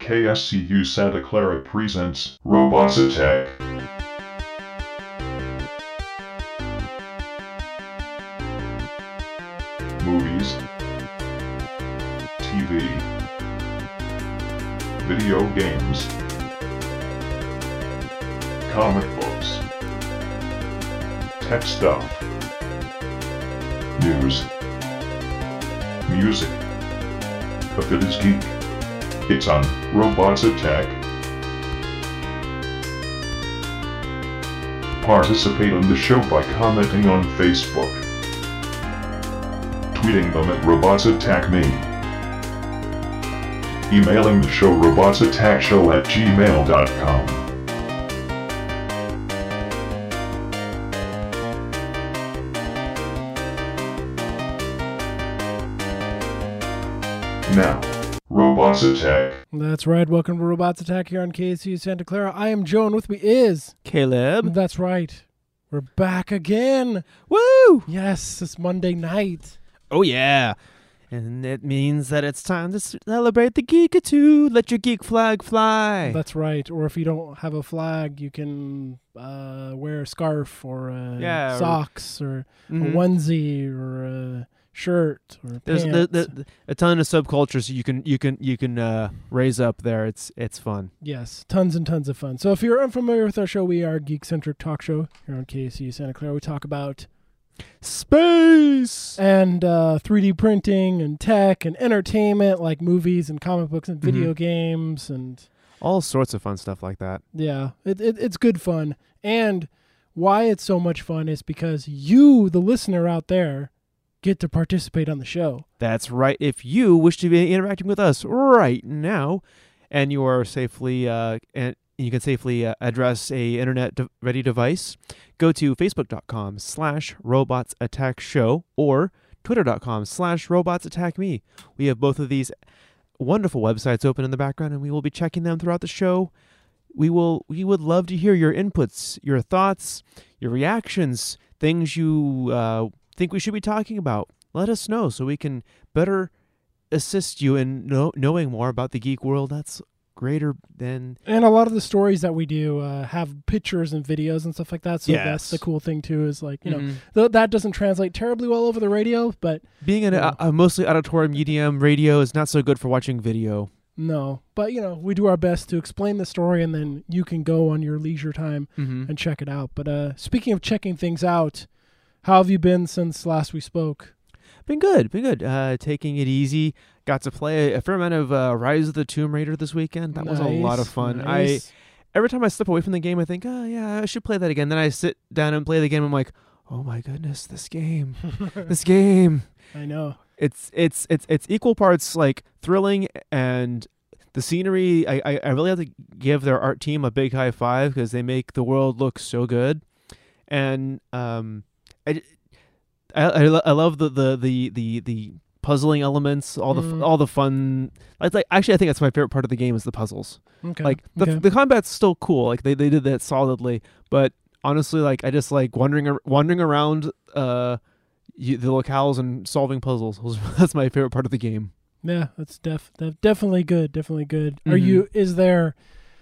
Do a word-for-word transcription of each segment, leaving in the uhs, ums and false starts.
K S C U Santa Clara presents Robots Attack. Movies, T V, video games, comic books, tech stuff, news, music. If it is geek, it's on Robots Attack. Participate on the show by commenting on Facebook, tweeting them at Robots Attack Me, emailing the show robotsattackshow at gmail dot com. Now, Robots Attack. That's right. Welcome to Robots Attack here on K S C U Santa Clara. I am Joe, and with me is Caleb. That's right. We're back again. Woo! Yes, it's Monday night. Oh, yeah. And it means that it's time to celebrate the Geekitude. Let your geek flag fly. That's right. Or if you don't have a flag, you can uh, wear a scarf or uh, Yeah, or- socks or, Mhm. a onesie or a shirt or There's pants. the, the, the, a ton of subcultures you can you can you can uh, raise up there. It's it's fun. Yes, tons and tons of fun. So if you're unfamiliar with our show, we are a geek-centric talk show here on K S C U Santa Clara. We talk about Space. and uh, three D printing and tech and entertainment like movies and comic books and video Mhm. games and All sorts of fun stuff like that. yeah, it, it it's good fun. And why it's so much fun is because you, the listener out there, get to participate on the show. That's right. If you wish to be interacting with us right now, and you are safely uh, and you can safely uh, address a internet de- ready device, go to facebook.com slash robots attack show or twitter.com slash robots attack me. We have both of these wonderful websites open in the background, and we will be checking them throughout the show. We will we would love to hear your inputs, your thoughts, your reactions, things you uh, think we should be talking about. Let us know so we can better assist you in know, knowing more about the geek world that's greater than... And a lot of the stories that we do uh, have pictures and videos and stuff like that. So Yes. that's the cool thing too. Is like you know Mhm. th- that doesn't translate terribly well over the radio, but Being an, Yeah. a, a mostly auditory medium, radio is not so good for watching video. no. But you know we do our best to explain the story, and then you can go on your leisure time Mm-hmm. and check it out. But uh, speaking of checking things out, how have you been since last we spoke? Been good, been good. Uh, taking it easy. Got to play a fair amount of uh, Rise of the Tomb Raider this weekend. That was a lot of Nice, fun. nice. I every time I step away from the game, I think, oh yeah, I should play that again. Then I sit down and play the game. I'm like, oh my goodness, this game, this game. I know. It's it's it's it's equal parts like thrilling and the scenery. I I, I really have to give their art team a big high five because they make the world look so good, and um, I I, I, lo- I love the, the the the the puzzling elements, all the f Mm. all the fun. Like, like actually, I think that's my favorite part of the game is the puzzles. Okay. Like the okay. the combat's still cool. Like they, they did that solidly, but honestly, like I just like wandering ar- wandering around uh you, the locales and solving puzzles. That's my favorite part of the game. Yeah, that's def, def definitely good. Definitely good. Are Mhm. you? Is there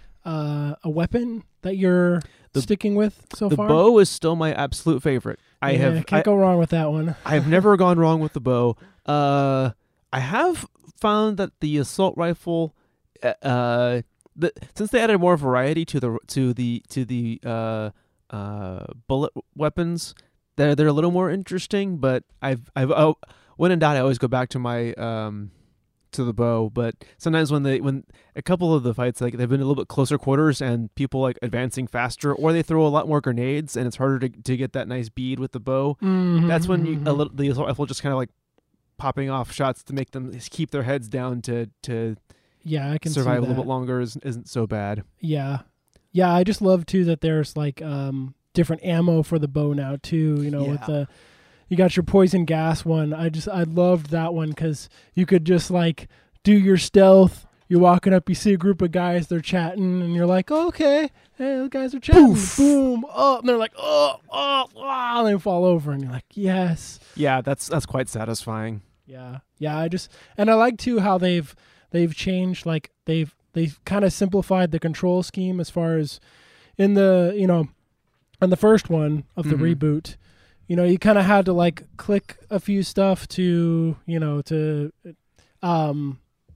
uh, a weapon that you're The- sticking with so The far? bow is still my absolute favorite. I Yeah, have can't I, go wrong with that one. I've never gone wrong with the bow. Uh, I have found that the assault rifle, uh, uh, the, since they added more variety to the to the to the uh, uh, bullet weapons, they're they're a little more interesting. But I've I've oh, when in doubt, I always go back to my um to the bow. But sometimes when they when a couple of the fights like they've been a little bit closer quarters and people like advancing faster, or they throw a lot more grenades and it's harder to to get that nice bead with the bow. Mhm, That's when you, a mhm. little, the assault rifle just kind of like popping off shots to make them keep their heads down to to Yeah, I can survive see a little that. bit longer is, isn't so bad. Yeah, yeah. I just love too that there's like um, different ammo for the bow now too. You know, with Yeah. the you got your poison gas one. I just I loved that one because you could just like do your stealth. You're walking up, you see a group of guys, they're chatting, and you're like, oh, okay, hey, those guys are chatting. Poof. Boom, oh, and they're like, oh, oh, oh, and they fall over, and you're like, yes. Yeah, that's that's quite satisfying. Yeah, yeah. I just and I like too how they've they've changed. Like they've they kind of simplified the control scheme as far as in the, you know, in the first one of the Mhm. reboot, you know, you kind of had to like click a few stuff to, you know, to um,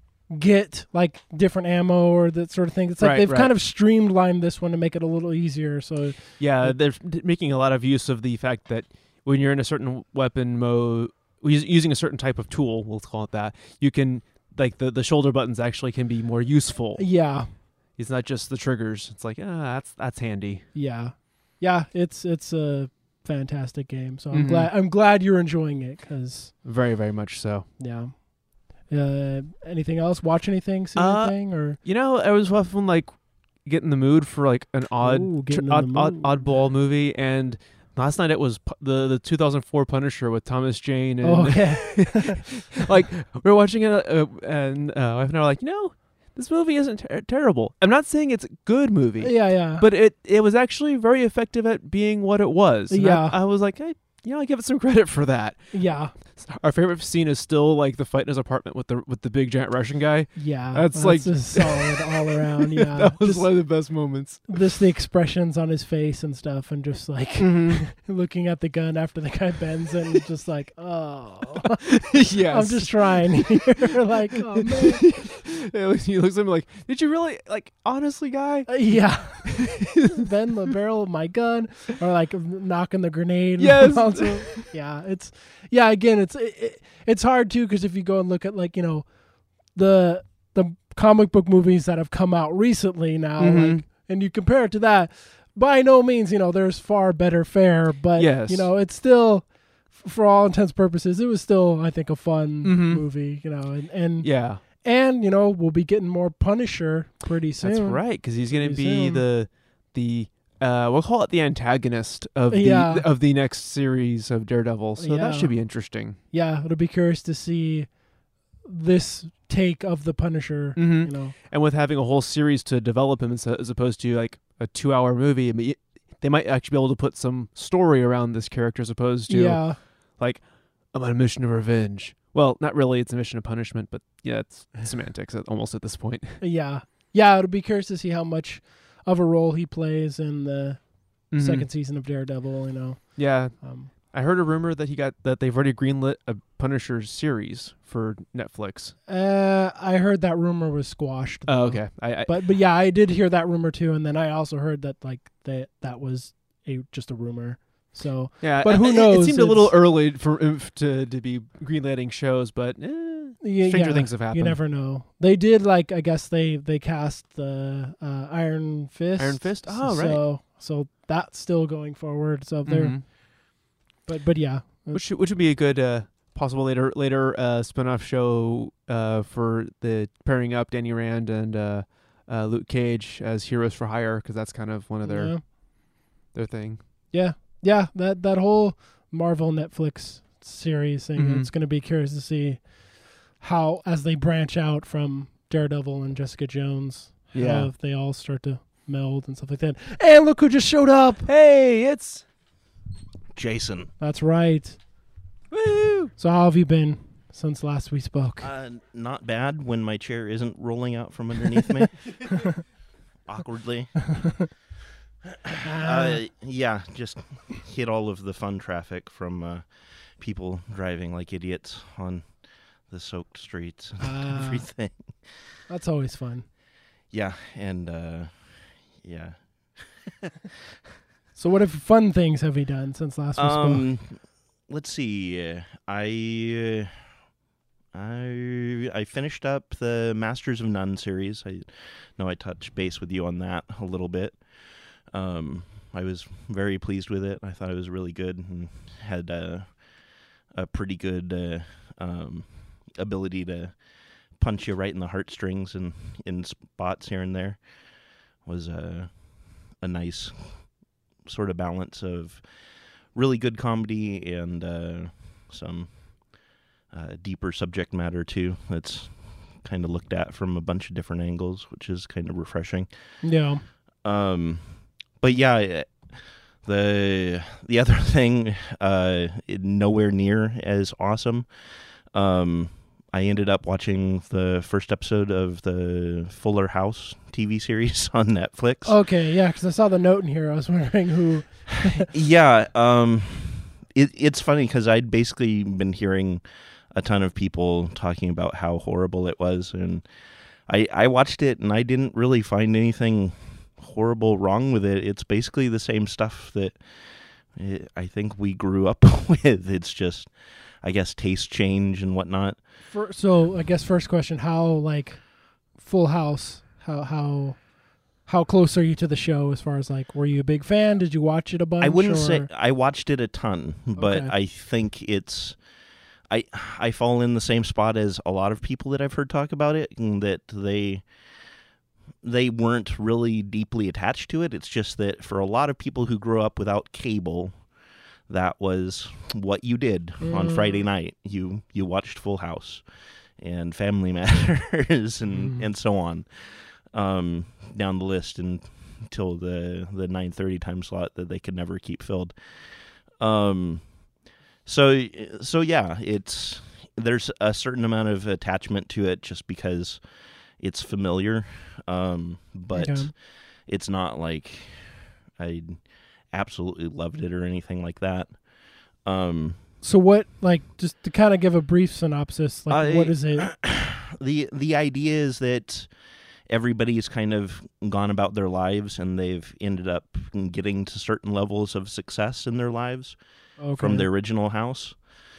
get like different ammo or that sort of thing. It's like Right, they've right. kind of streamlined this one to make it a little easier. So Yeah, Like- they're d- making a lot of use of the fact that when you're in a certain weapon mode, us- using a certain type of tool, we'll call it that, you can, like, the, the shoulder buttons actually can be more useful. yeah, It's not just the triggers. It's like, ah, that's that's handy. yeah, yeah. It's it's a fantastic game. So I'm Mhm. glad I'm glad you're enjoying it because Very, very much so. yeah. Uh, anything else? Watch anything? See Uh, anything? Or You know, I was often, like, get in the mood for, like, an odd, Ooh, tr- getting in odd, the odd mood. oddball movie, and last night it was pu- the, the two thousand four Punisher with Thomas Jane, and oh yeah, like we were watching it, uh, and uh, my wife and I were like, you know, this movie isn't ter- terrible. I'm not saying it's a good movie, yeah, yeah. but it it was actually very effective at being what it was. And Yeah. I, I was like, I, you know, I give it some credit for that. yeah, Our favorite scene is still like the fight in his apartment with the with the big giant Russian guy. yeah. That's like- just solid all around. Yeah, that was just, one of the best moments. just the expressions on his face and stuff, and just like Mm-hmm. looking at the gun after the guy bends it, and just like, oh, Yes, I'm just trying here. Like, oh man, He looks at me like, did you really, like, honestly, guy? Uh, yeah. Bend the barrel of my gun, or like knocking the grenade. Yes. Also, yeah, it's yeah. Again, it's it, it, it's hard too because if you go and look at like you know the the comic book movies that have come out recently now, Mhm. like, and you compare it to that, by no means you know there's far better fare, but Yes. you know it's still. For all intents and purposes, it was still, I think, a fun Mhm. movie, you know, and and, Yeah. and you know we'll be getting more Punisher pretty soon. That's right, because he's going to Pretty be soon. the the uh, we'll call it the antagonist of the Yeah. of the next series of Daredevil. So that Yeah. should be interesting. Yeah, it'll be curious to see this take of the Punisher. Mm-hmm. You know, And with having a whole series to develop him as, as opposed to like a two-hour movie, I mean, it- they might actually be able to put some story around this character as opposed to yeah, like, I'm on a mission of revenge. Well, not really. It's a mission of punishment, but yeah, it's semantics at, almost at this point. yeah, yeah. It'll be curious to see how much of a role he plays in the Mhm. second season of Daredevil. You know, Yeah, um, I heard a rumor that he got that they've already greenlit a Punisher series for Netflix. uh, I heard that rumor was squashed. Oh, though. okay. I, I But but yeah, I did hear that rumor too, and then I also heard that like that that was a just a rumor. So yeah, but I- who I- It knows? seemed a little It's- early for if to to be greenlighting shows, but eh, yeah, stranger yeah, things have happened. You never know. They did like I guess they they cast the uh, Iron Fist. Iron Fist? Oh, right. So so that's still going forward. So they're Mhm. but but yeah. Which which would be a good uh, possible later later uh, spinoff show uh, for the pairing up Danny Rand and uh, uh, Luke Cage as heroes for hire, because that's kind of one of their yeah. their thing. yeah yeah that that whole Marvel Netflix series thing. Mhm. It's going to be curious to see how as they branch out from Daredevil and Jessica Jones. Yeah. How they all start to meld and stuff like that. And look who just showed up. Hey, it's Jason. That's right. woo! So how have you been since last we spoke? Uh, not bad when my chair isn't rolling out from underneath me. Awkwardly. Uh, yeah, just hit all of the fun traffic from uh, people driving like idiots on the soaked streets and Ah. everything. That's always fun. Yeah, and uh, yeah. So what if fun things have you done since last we spoke? Um, let's see. uh, I uh, I I finished up the Masters of None series. I know I touched base with you on that a little bit. Um, I was very pleased with it. I thought it was really good and had a a pretty good uh, um, ability to punch you right in the heartstrings and in spots here and there. Was a a nice sort of balance of really good comedy and uh, some uh, deeper subject matter too. That's kind of looked at from a bunch of different angles, which is kind of refreshing. Yeah. Um, but yeah, it- the the other thing, uh, it- nowhere near as awesome. Um, I ended up watching the first episode of the Fuller House T V series on Netflix. Okay, yeah, because I saw the note in here. I was wondering who. yeah, um, it, it's funny because I'd basically been hearing a ton of people talking about how horrible it was, and I, I watched it and I didn't really find anything horrible wrong with it. It's basically the same stuff that it, I think we grew up with. It's just, I guess, taste change and whatnot. For, so I guess first question: how like Full House? How how how close are you to the show? As far as like, were you a big fan? Did you watch it a bunch? I wouldn't or? say I watched it a ton, but Okay. I think it's. I I fall in the same spot as a lot of people that I've heard talk about it, in that they they weren't really deeply attached to it. It's just that for a lot of people who grew up without cable, that was what you did on Mm. Friday night. You you watched Full House and Family Matters and, Mm. and so on, um, down the list and, until the the nine thirty time slot that they could never keep filled. Um, so so yeah, it's there's a certain amount of attachment to it just because it's familiar, um, but Okay. it's not like I absolutely loved it or anything like that. Um, So what, like, just to kind of give a brief synopsis, like, I- what is it? the the idea is that everybody's kind of gone about their lives and they've ended up getting to certain levels of success in their lives Okay. from the original house.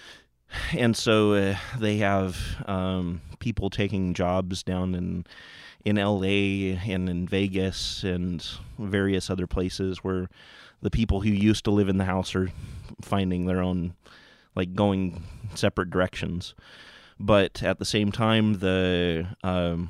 And so uh, they have um, people taking jobs down in in L A and in Vegas and various other places where the people who used to live in the house are finding their own, like, going separate directions. But at the same time, the um,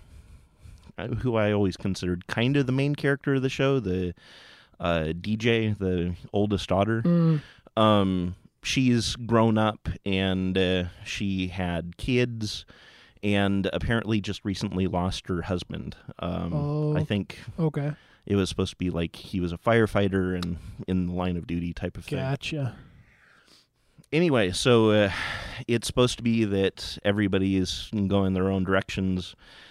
who I always considered kind of the main character of the show, the uh, D J, the oldest daughter, Mm, um, she's grown up and uh, she had kids and apparently just recently lost her husband. Um, Oh. I think okay. it was supposed to be like he was a firefighter and in the line of duty type of thing. Gotcha. Anyway, so uh, it's supposed to be that everybody is going their own directions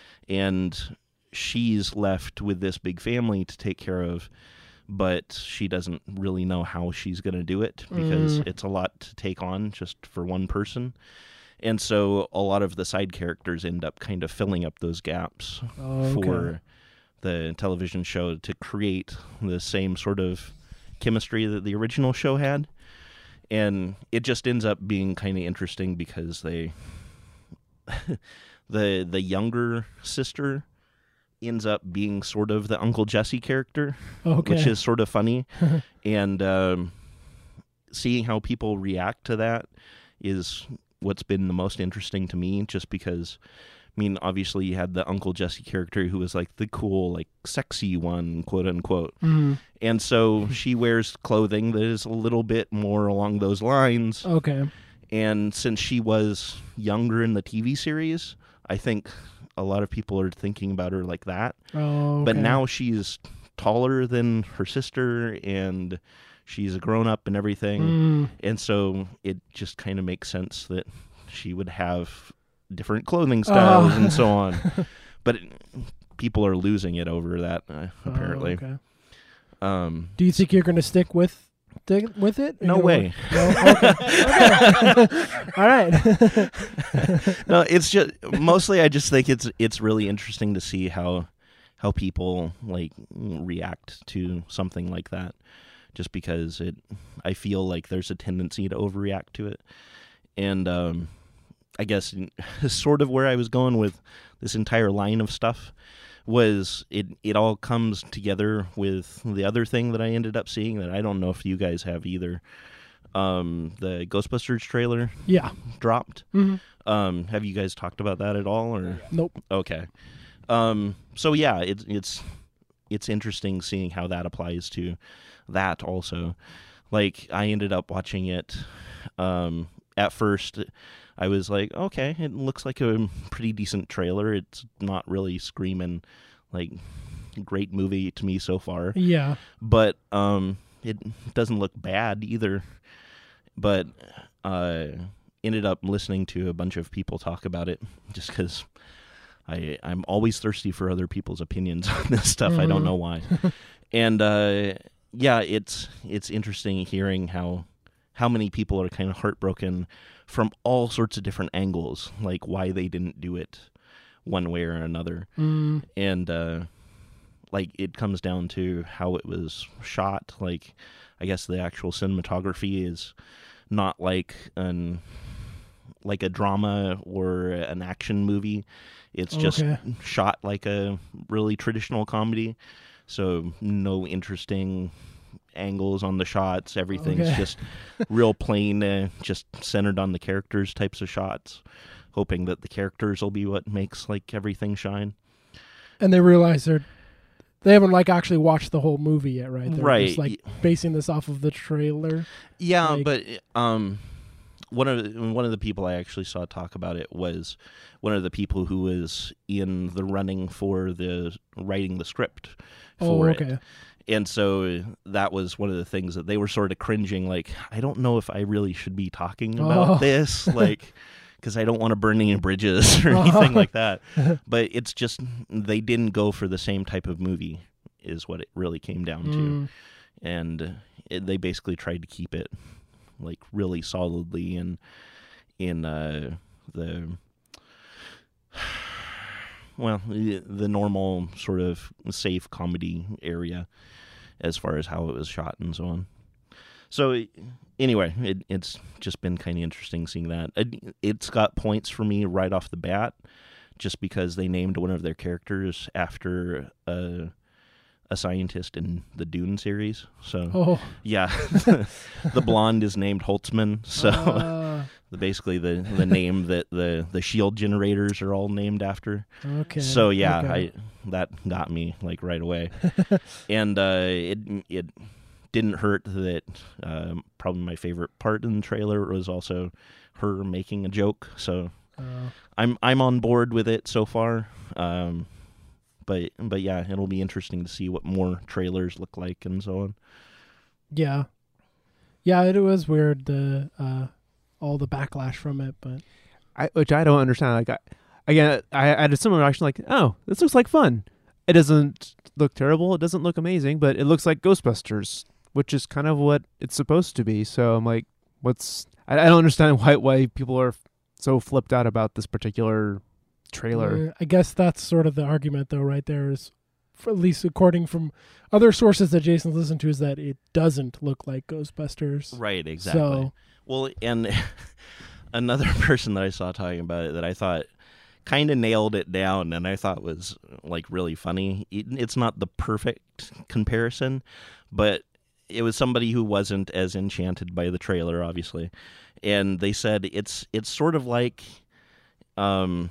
and she's left with this big family to take care of, but she doesn't really know how she's going to do it because Mm. it's a lot to take on just for one person. And so a lot of the side characters end up kind of filling up those gaps Oh, okay. for the television show to create the same sort of chemistry that the original show had. And it just ends up being kind of interesting because they the the younger sister ends up being sort of the Uncle Jesse character, Okay. which is sort of funny. And um, seeing how people react to that is what's been the most interesting to me, just because, I mean, obviously you had the Uncle Jesse character who was like the cool, like sexy one, quote unquote. Mm, And so she wears clothing that is a little bit more along those lines. okay. And since she was younger in the T V series, I think a lot of people are thinking about her like that. Oh, okay. But now she's taller than her sister and she's a grown up and everything. Mm, And so it just kind of makes sense that she would have different clothing styles Oh. and so on. But it, people are losing it over that, uh, apparently. Oh, okay. Um, Do you think you're going to stick with stick with it? no Or- way. No? Okay. Okay. All right. No, it's just mostly I just think it's it's really interesting to see how how people like react to something like that. Just because it, I feel like there's a tendency to overreact to it, and um, I guess sort of where I was going with this entire line of stuff was it. It all comes together with the other thing that I ended up seeing that I don't know if you guys have either. Um, the Ghostbusters trailer Yeah. dropped. Mhm. Um, have you guys talked about that at all, or Nope. okay? Um, so yeah, it's it's it's interesting seeing how that applies to that also. Like I ended up watching it. Um, at first, I was like, okay, it looks like a pretty decent trailer. It's not really screaming like great movie to me so far, Yeah. but um, it doesn't look bad either. But uh, ended up listening to a bunch of people talk about it just because I I'm always thirsty for other people's opinions on this stuff. Mm-hmm. I don't know why. And uh, yeah, it's it's interesting hearing how how many people are kind of heartbroken from all sorts of different angles, like why they didn't do it one way or another. Mm. And uh, like it comes down to how it was shot. Like I guess the actual cinematography is not like an like a drama or an action movie. It's just Okay. shot like a really traditional comedy. So no interesting angles on the shots. Everything's Okay. just real plain, uh, just centered on the characters types of shots, hoping that the characters will be what makes like everything shine. And they realize they're they haven't like actually watched the whole movie yet, right? They're Right. just like basing this off of the trailer. Yeah, Like- but um, one of the, one of the people I actually saw talk about it was one of the people who was in the running for the writing the script for Oh, it. okay. And so that was one of the things that they were sort of cringing, like, I don't know if I really should be talking about Oh. this, like, because I don't want to burn any bridges or anything like that. But it's just, they didn't go for the same type of movie, is what it really came down to. Mm. And it, they basically tried to keep it, like, really solidly in, in uh, the... well, the the normal sort of safe comedy area as far as how it was shot and so on. So anyway, it, it's just been kind of interesting seeing that. It, it's got points for me right off the bat just because they named one of their characters after a, a scientist in the Dune series. So Oh. yeah, the blonde is named Holtzman. So Uh, basically the, the name that the, the shield generators are all named after. okay. So yeah, okay. I that got me like right away, and uh, it it didn't hurt that um, probably my favorite part in the trailer was also her making a joke. So Uh, I'm I'm on board with it so far, um, but but yeah, it'll be interesting to see what more trailers look like and so on. yeah. Yeah, it was weird, the uh, all the backlash from it, but I, which I don't understand. Like, I, again, I, I had a similar reaction. Like, oh, this looks like fun. It doesn't look terrible. It doesn't look amazing, but it looks like Ghostbusters, which is kind of what it's supposed to be. So I'm like, what's? I, I don't understand why why people are so flipped out about this particular trailer. Uh, I guess that's sort of the argument, though, right there is, for at least according from other sources that Jason's listened to, is that it doesn't look like Ghostbusters. Right, exactly. So, Well, and another person that I saw talking about it that I thought kind of nailed it down and I thought was like really funny. It, it's not the perfect comparison, but it was somebody who wasn't as enchanted by the trailer, obviously. And they said it's it's sort of like um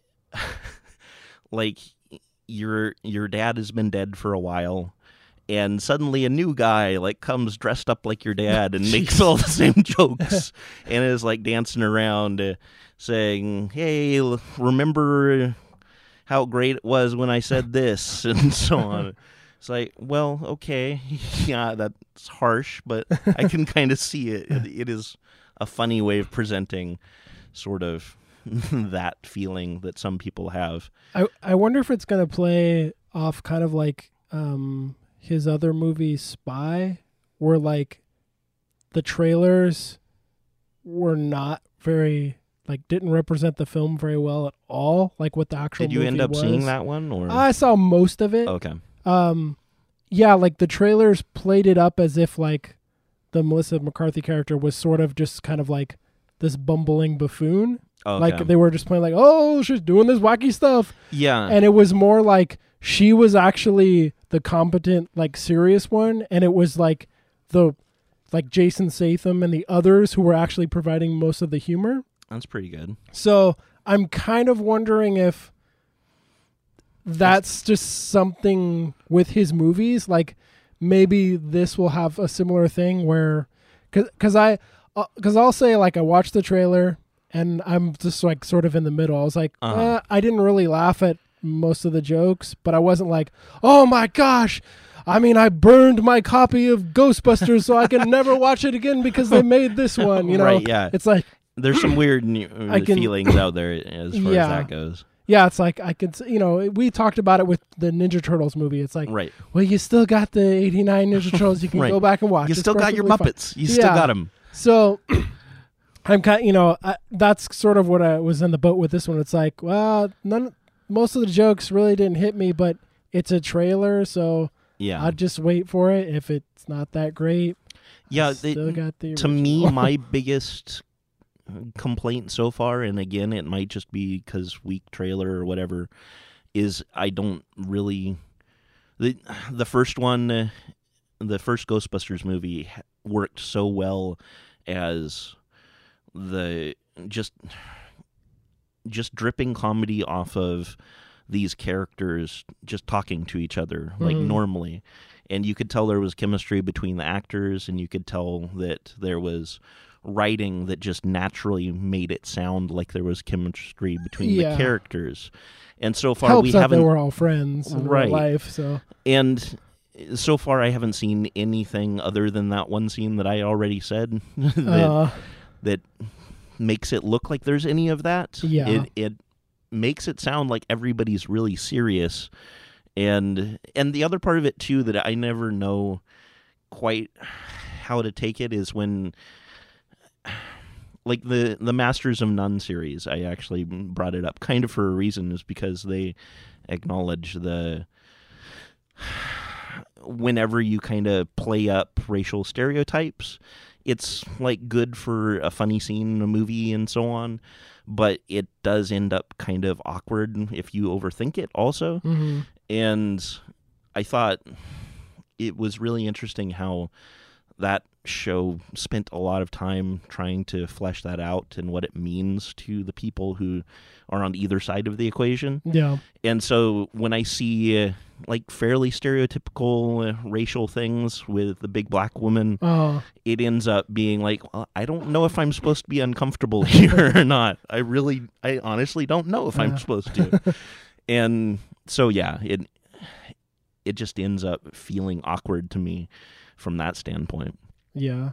like your your dad has been dead for a while. And suddenly a new guy like comes dressed up like your dad and makes all the same jokes and is like dancing around uh, saying, hey, l- remember how great it was when I said this and so on. It's like, well, okay. Yeah, that's harsh, but I can kind of see it. it. It is a funny way of presenting sort of that feeling that some people have. I I wonder if it's going to play off kind of like um, his other movie, Spy, where like the trailers were not very, like didn't represent the film very well at all, like what the actual Did you movie end up was. seeing that one? Or I saw most of it. Okay. Um, yeah, like the trailers played it up as if like the Melissa McCarthy character was sort of just kind of like this bumbling buffoon. Okay. Like they were just playing like, oh, she's doing this wacky stuff. yeah. And it was more like she was actually the competent, like serious one. And it was like the, like Jason Statham and the others who were actually providing most of the humor. That's pretty good. So I'm kind of wondering if that's just something with his movies. Like maybe this will have a similar thing where, cause, cause I, uh, cause I'll say like I watched the trailer and I'm just like sort of in the middle. I was like, Uh-huh. uh, I didn't really laugh at most of the jokes, but I wasn't like, oh my gosh. I mean, I burned my copy of Ghostbusters so I can never watch it again because they made this one, you know? Right, yeah. It's like, there's some weird new, I can- feelings out there as far Yeah. as that goes. Yeah, it's like I could, s- you know, we talked about it with the Ninja Turtles movie. It's like, Right. well, you still got the eighty-nine Ninja Turtles. You can Right. go back and watch. You It's still got your perfectly fine. Muppets. You still Yeah. got them. So I'm kind, you know, I, that's sort of what I was in the boat with this one. It's like, well, none, most of the jokes really didn't hit me, but it's a trailer, so Yeah. I'll just wait for it. If it's not that great, Yeah, I they- still got the to me, original. my biggest complaint so far, and again, it might just be because weak trailer or whatever, is I don't really the the first one, uh, the first Ghostbusters movie ha- worked so well as the just just dripping comedy off of these characters just talking to each other like Mhm. normally. And you could tell there was chemistry between the actors, and you could tell that there was writing that just naturally made it sound like there was chemistry between Yeah. the characters. And so far helps we that haven't they were all friends in Right. real life. So and so far I haven't seen anything other than that one scene that I already said that uh, that makes it look like there's any of that. Yeah. It it makes it sound like everybody's really serious. And and the other part of it too that I never know quite how to take it is when like the the Masters of None series, I actually brought it up kind of for a reason, is because they acknowledge the whenever you kind of play up racial stereotypes, it's like good for a funny scene in a movie and so on, but it does end up kind of awkward if you overthink it also. mhm. And I thought it was really interesting how that show spent a lot of time trying to flesh that out and what it means to the people who are on either side of the equation. yeah, And so when I see uh, like fairly stereotypical uh, racial things with the big black woman, uh, it ends up being like, well, I don't know if I'm supposed to be uncomfortable here or not. I really, I honestly don't know if Yeah. I'm supposed to. And so, yeah, it it just ends up feeling awkward to me from that standpoint. yeah.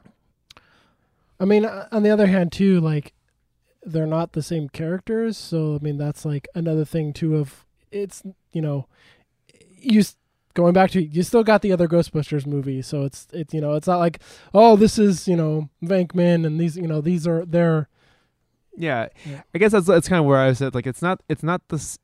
I mean, uh, on the other hand, too, like they're not the same characters, so I mean that's like another thing too. Of it's you know, you s- going back to you still got the other Ghostbusters movie, so it's it's you know it's not like oh this is you know Venkman and these you know these are they're Yeah, Yeah. I guess that's that's kind of where I said like it's not it's not this.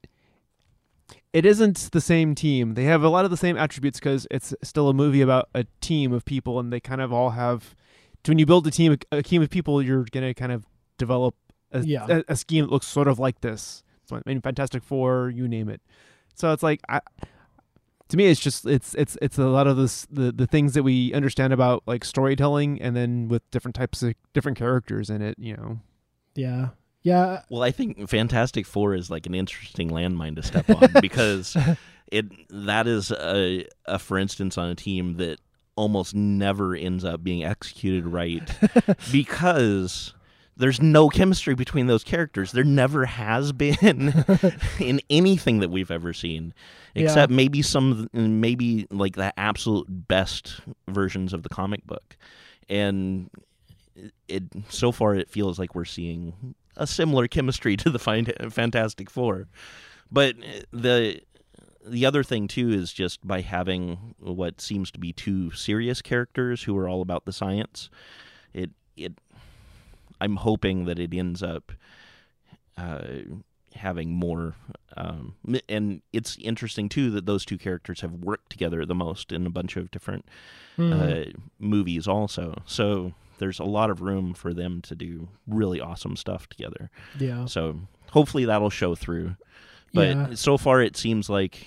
It isn't the same team. They have a lot of the same attributes because it's still a movie about a team of people, and they kind of all have. When you build a team, a team of people, you're gonna kind of develop a, Yeah. a, a scheme that looks sort of like this. So, I mean, Fantastic Four, you name it. So it's like, I, to me, it's just it's it's it's a lot of this the the things that we understand about like storytelling, and then with different types of different characters in it. You know. yeah yeah Well, I think Fantastic Four is like an interesting landmine to step on because it that is a, a for instance on a team that almost never ends up being executed right because there's no chemistry between those characters. There never has been in anything that we've ever seen, except Yeah. maybe some maybe like the absolute best versions of the comic book. And it so far it feels like we're seeing a similar chemistry to the Find- Fantastic Four. But the the other thing too is just by having what seems to be two serious characters who are all about the science, it it I'm hoping that it ends up uh, having more. Um, and it's interesting too that those two characters have worked together the most in a bunch of different Mhm. uh, movies also. So there's a lot of room for them to do really awesome stuff together. yeah So hopefully that'll show through. But Yeah. so far it seems like,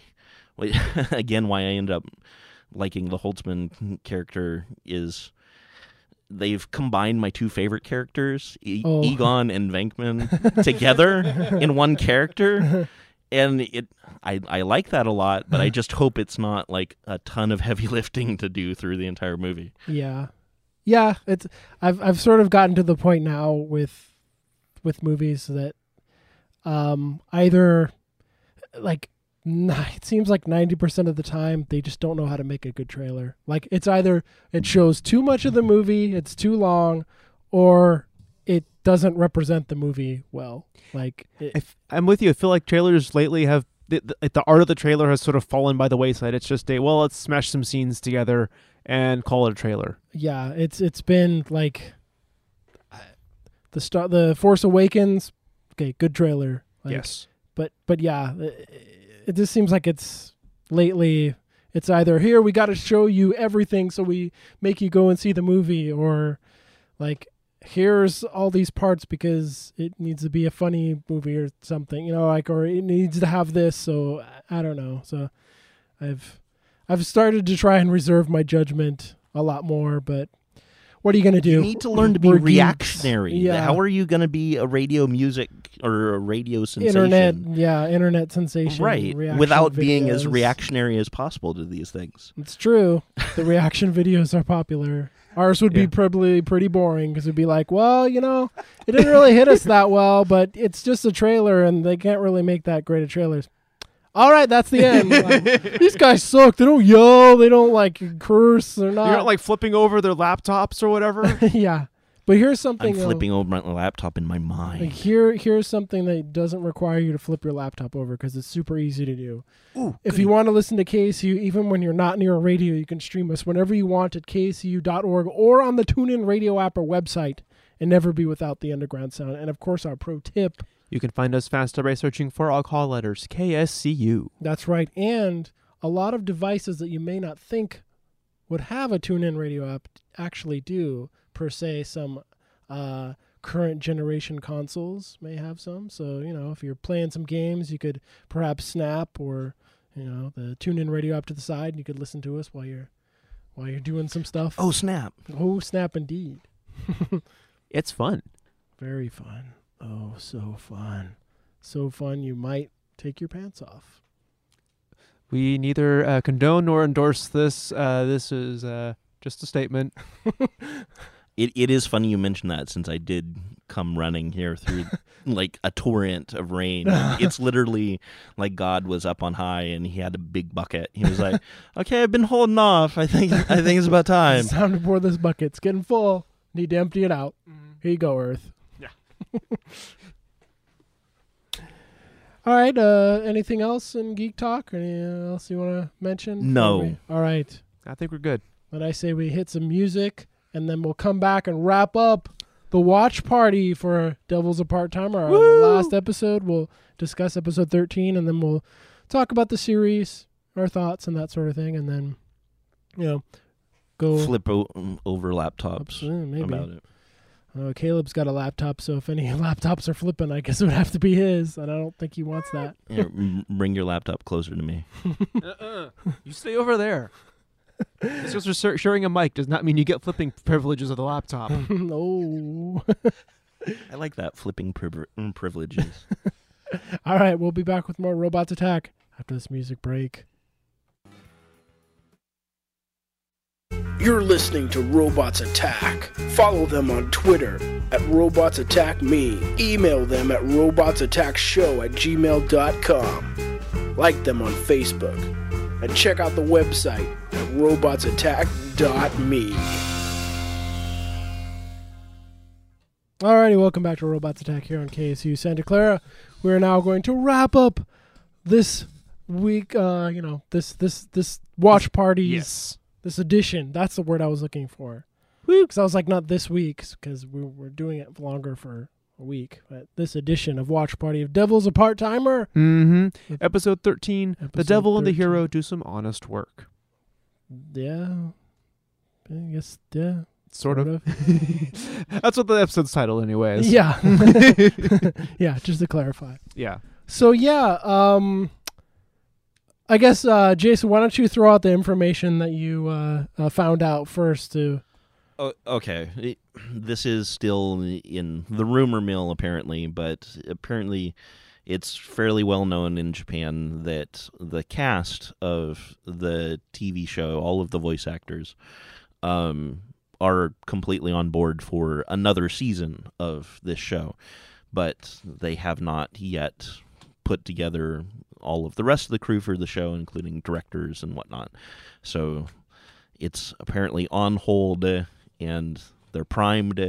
again, why I end up liking the Holtzman character is they've combined my two favorite characters, e- Oh. Egon and Venkman, together in one character. And it, I, I like that a lot, but I just hope it's not like a ton of heavy lifting to do through the entire movie. Yeah, yeah. It's I've I've sort of gotten to the point now with with movies that um either like n- it seems like ninety percent of the time they just don't know how to make a good trailer. Like it's either it shows too much of the movie, it's too long, or it doesn't represent the movie well. Like, it, I f- I'm with you. I feel like trailers lately have the, the, the art of the trailer has sort of fallen by the wayside. It's just a well, let's smash some scenes together and call it a trailer. yeah, it's it's been like the start, the Force Awakens. Okay, good trailer. Like, Yes. but but yeah, it, it just seems like it's lately. It's either here we got to show you everything, so we make you go and see the movie, or like here's all these parts because it needs to be a funny movie or something, you know, like, or it needs to have this. So I don't know. So I've I've started to try and reserve my judgment a lot more, but what are you going to do? You need to learn to be We're geeks. reactionary. Yeah. How are you going to be a radio music or a radio sensation? Internet, yeah, internet sensation. Right. reaction Without being as videos. reactionary as possible to these things. It's true. The reaction videos are popular. Ours would Yeah. be probably pretty boring because it'd be like, well, you know, it didn't really hit us that well, but it's just a trailer and they can't really make that great of trailers. All right, that's the end. Like, these guys suck. They don't yell. They don't like curse. They're not. You're not like flipping over their laptops or whatever. yeah. But here's something. I'm uh, flipping over my laptop in my Like mind. here, here's something that doesn't require you to flip your laptop over because it's super easy to do. Ooh, If you want to listen to K S U, even when you're not near a radio, you can stream us whenever you want at K S U dot org or on the TuneIn Radio app or website, and never be without the underground sound. And of course, our pro tip. You can find us faster by searching for our call letters, K S C U. That's right. And a lot of devices that you may not think would have a TuneIn Radio app actually do, per se. Some uh, current generation consoles may have some. So, you know, if you're playing some games, you could perhaps snap or, you know, the TuneIn Radio app to the side, and you could listen to us while you're while you're doing some stuff. Oh, snap. Oh, snap indeed. It's fun. Very fun. Oh, so fun. So fun you might take your pants off. We neither uh, condone nor endorse this. Uh, this is uh, just a statement. It It is funny you mentioned that since I did come running here through like a torrent of rain. It's literally like God was up on high and he had a big bucket. He was like, okay, I've been holding off. I think I think it's about time. It's time to pour this bucket. It's getting full. Need to empty it out. Here you go, Earth. Yeah. All right. Uh, anything else in Geek Talk? Anything else you want to mention? No. before we- All right. I think we're good. Then I say we hit some music, and then we'll come back and wrap up the watch party for Devil's a Part-Timer. On the last episode, we'll discuss episode thirteen, and then we'll talk about the series, our thoughts, and that sort of thing, and then, you know, go... Flip o- over laptops Uh, maybe. about it. Uh, Caleb's got a laptop, so if any laptops are flipping, I guess it would have to be his, and I don't think he wants that. Here, m- bring your laptop closer to me. Uh-uh. You stay over there. Just because we're sharing a mic does not mean you get flipping privileges of the laptop. No. I like that flipping priv- mm, privileges. All right, we'll be back with more Robots Attack after this music break. You're listening to Robots Attack. Follow them on Twitter at Robots Attack Me. Email them at robotsattackshow at gmail dot com. Like them on Facebook. And check out the website at robots attack dot me. Alrighty, welcome back to Robots Attack here on K S U Santa Clara. We're now going to wrap up this week, uh, you know, this this this watch parties, Yes. this edition. That's the word I was looking for. Because I was like, not this week, because we we're doing it longer for a week. But this edition of Watch Party of Devil's a Part-Timer. Mm-hmm. Episode thirteen, The Episode Devil and the thirteen. Hero do some honest work. Yeah. I guess, yeah. Sort, of. That's what the episode's title anyway is. Yeah. Yeah, just to clarify. Yeah. So, yeah, um, I guess, uh, Jason, why don't you throw out the information that you uh, uh, found out first to... Oh, okay. It- this is still in the rumor mill, apparently, but apparently it's fairly well known in Japan that the cast of the T V show, all of the voice actors, um, are completely on board for another season of this show, but they have not yet put together all of the rest of the crew for the show, including directors and whatnot. So it's apparently on hold, uh, and they're primed uh,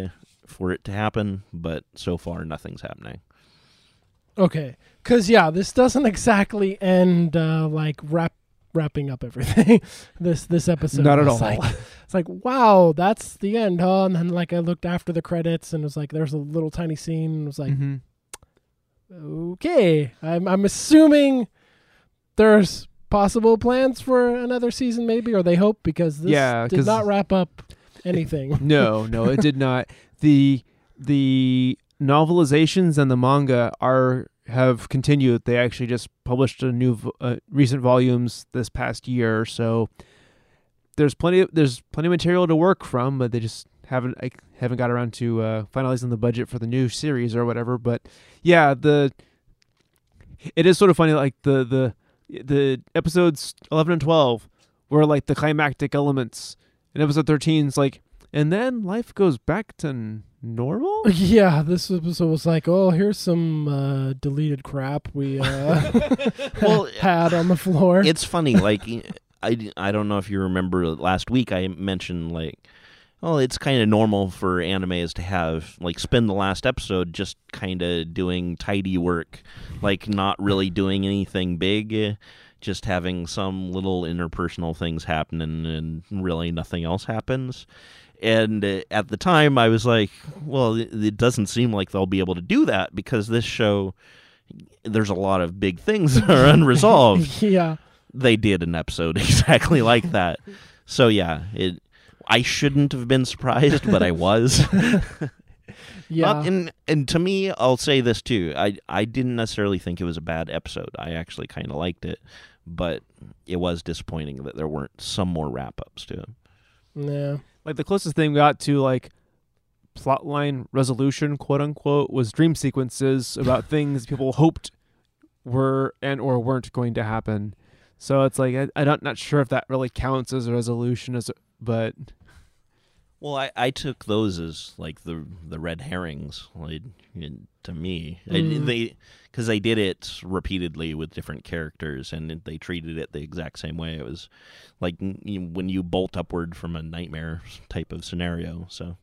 for it to happen, but so far nothing's happening. Okay, because yeah, this doesn't exactly end uh, like wrap wrapping up everything. this this episode, Not at was all. Like, it's like, wow, that's the end, huh? And then like I looked after the credits and it was like there's a little tiny scene and it was like, Mm-hmm. okay, I'm I'm assuming there's possible plans for another season, maybe, or they hope, because this Yeah, did 'cause- not wrap up anything. No, no, it did not. The the novelizations and the manga are have continued. They actually just published a new vo- uh, recent volumes this past year, so there's plenty of there's plenty of material to work from, but they just haven't like, haven't got around to uh, finalizing the budget for the new series or whatever. But yeah, the it is sort of funny, like the the the episodes eleven and twelve were like the climactic elements, and episode thirteen is like, and then life goes back to n- normal. Yeah, this episode was like, oh, here's some uh, deleted crap we uh, Well, had on the floor. It's funny, like I, I don't know if you remember last week I mentioned like, oh, it's kind of normal for animes to have like spend the last episode just kind of doing tidy work, like not really doing anything big, just having some little interpersonal things happening and really nothing else happens. And uh, at the time I was like, well, it, it doesn't seem like they'll be able to do that because this show, there's a lot of big things that are unresolved. Yeah. They did an episode exactly like that. So yeah, it. I shouldn't have been surprised, but I was. Yeah. Not, and and to me, I'll say this too. I I didn't necessarily think it was a bad episode. I actually kind of liked it, but it was disappointing that there weren't some more wrap ups to it. Yeah. Like the closest thing we got to like plotline resolution, quote unquote, was dream sequences about things people hoped were and or weren't going to happen. So it's like I, I'm not not sure if that really counts as a resolution, as a, but Well, I, I took those as like the the red herrings, like in, to me, I- Mm. they because they did it repeatedly with different characters, and it- they treated it the exact same way. It was like n- you, when you bolt upward from a nightmare type of scenario. So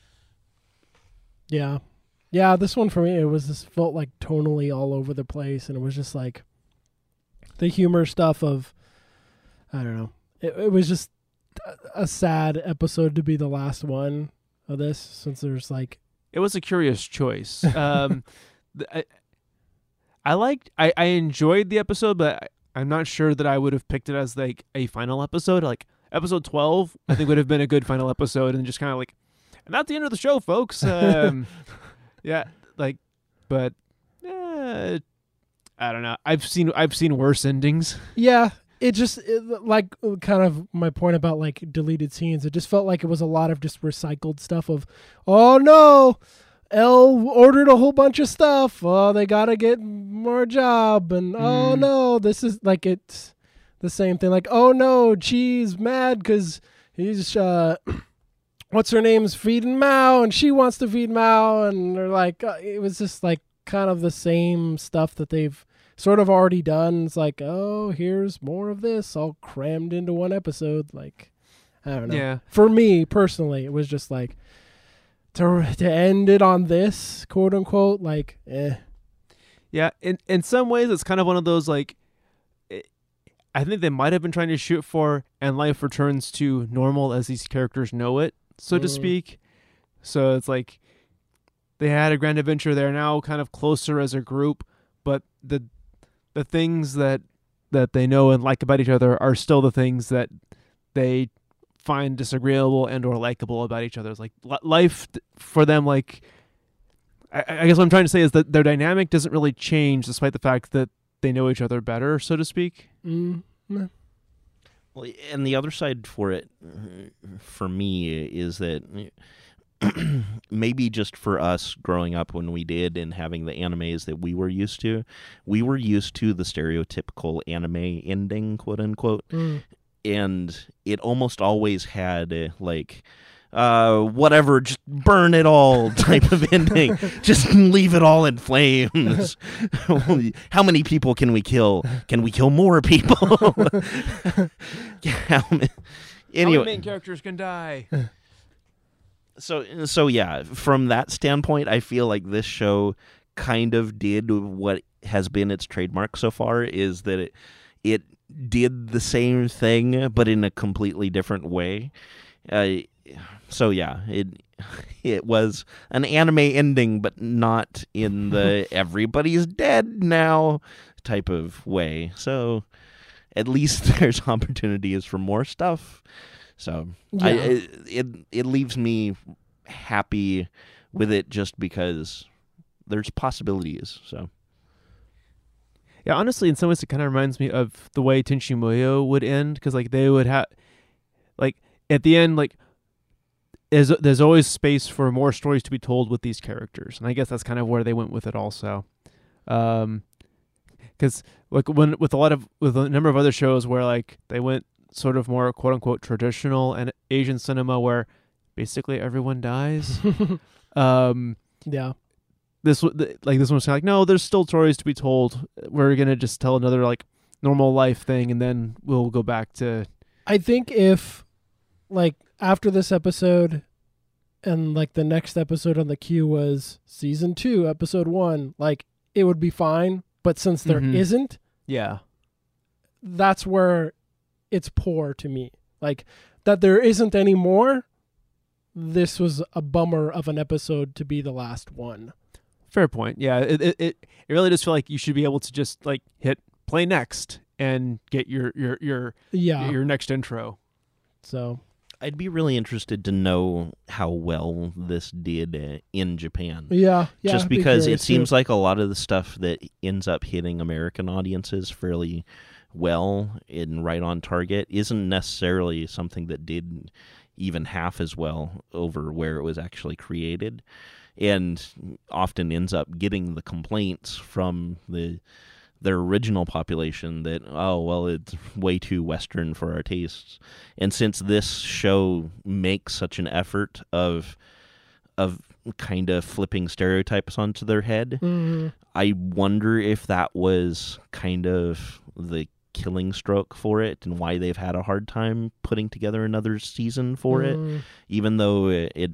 Yeah. Yeah, this one for me, it was just felt like tonally all over the place, and it was just like the humor stuff of, I don't know. It, it was just a, a sad episode to be the last one of this, since there's like, it was a curious choice. Um, th- I, I liked, I, I enjoyed the episode, but I, I'm not sure that I would have picked it as like a final episode. Like episode twelve, I think would have been a good final episode, and just kind of like, and that's the end of the show, folks. Um, yeah, like, but uh, I don't know. I've seen I've seen worse endings. yeah, it just, it, like, kind of my point about like deleted scenes, it just felt like it was a lot of just recycled stuff of, oh no, Elle ordered a whole bunch of stuff. Oh, they gotta get more job, and oh Mm. no, this is like it's the same thing. Like, oh no, Chi's mad because he's uh, what's her name's feeding Mao, and she wants to feed Mao, and they're like, uh, it was just like kind of the same stuff that they've sort of already done. It's like, oh, here's more of this, all crammed into one episode. Like, I don't know. Yeah. For me personally, it was just like, to to end it on this, quote unquote, like, eh. Yeah, in in some ways, it's kind of one of those like, it, I think they might have been trying to shoot for, and life returns to normal as these characters know it, so to Mm. speak. So it's like they had a grand adventure. They're now kind of closer as a group, but the the things that that they know and like about each other are still the things that they find disagreeable and or likable about each other. It's like li- life th- for them, like I, I guess what I'm trying to say is that their dynamic doesn't really change despite the fact that they know each other better, so to speak. Mm, meh. Well, and the other side for it, uh, for me, is that maybe just for us growing up when we did and having the animes that we were used to, we were used to the stereotypical anime ending, quote unquote, Mm. and it almost always had uh, like. Uh, whatever, just burn it all type of ending. Just leave it all in flames. How many people can we kill? Can we kill more people? Yeah, how many- anyway, main characters can die. So so yeah, from that standpoint, I feel like this show kind of did what has been its trademark so far, is that it it did the same thing but in a completely different way. Uh, so yeah, it it was an anime ending, but not in the everybody's dead now type of way. So at least there's opportunities for more stuff. So Yeah. I, it, it it leaves me happy with it just because there's possibilities. So Yeah, honestly, in some ways, it kind of reminds me of the way Tenchi Muyo would end, because like they would have, like at the end, like there's there's always space for more stories to be told with these characters, and I guess that's kind of where they went with it also. Um, because like when with a lot of with a number of other shows where like they went sort of more quote unquote traditional and Asian cinema where basically everyone dies. um, Yeah. this w- like this one's kind of like, no, there's still stories to be told. We're gonna just tell another like normal life thing, and then we'll go back to. I think if, like, after this episode and, like, the next episode on the queue was season two, episode one, like, it would be fine. But since there Mhm. isn't, Yeah. that's where it's poor to me. Like, that there isn't any more, this was a bummer of an episode to be the last one. Fair point. Yeah, it, it it it really does feel like you should be able to just like hit play next and get your your your Yeah. your next intro. So, I'd be really interested to know how well this did uh, in Japan. yeah. yeah Just I'd be because it curious, too. seems like a lot of the stuff that ends up hitting American audiences fairly well and right on target isn't necessarily something that did even half as well over where it was actually created, and often ends up getting the complaints from the their original population that, oh, well, it's way too Western for our tastes. And since this show makes such an effort of of kind of flipping stereotypes onto their head, Mhm. I wonder if that was kind of the killing stroke for it and why they've had a hard time putting together another season for it, Mm. even though it, it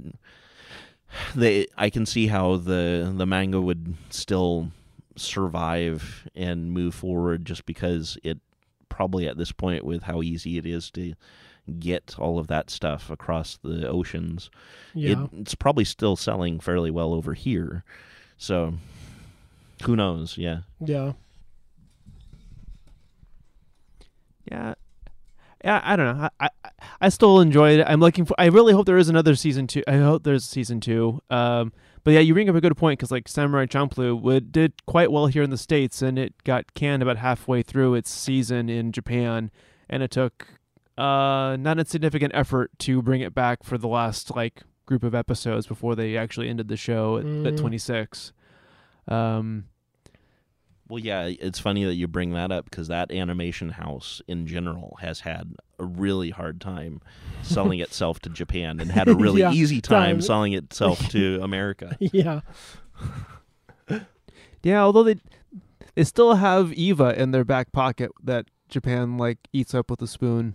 they I can see how the the manga would still survive and move forward, just because it probably at this point, with how easy it is to get all of that stuff across the oceans, Yeah. it, it's probably still selling fairly well over here. So who knows? Yeah. yeah. Yeah. Yeah, I don't know. I, I I still enjoyed it. I'm looking for. I really hope there is another season two. I hope there's season two. Um, but yeah, you bring up a good point, because like Samurai Champloo would did quite well here in the States, and it got canned about halfway through its season in Japan, and it took uh not a significant effort to bring it back for the last like group of episodes before they actually ended the show at, at Mm. twenty-six. Um. Well, yeah, it's funny that you bring that up, because that animation house in general has had a really hard time selling itself to Japan, and had a really Yeah, easy time time. selling itself to America. Yeah. Yeah, although they they still have Eva in their back pocket that Japan like eats up with a spoon.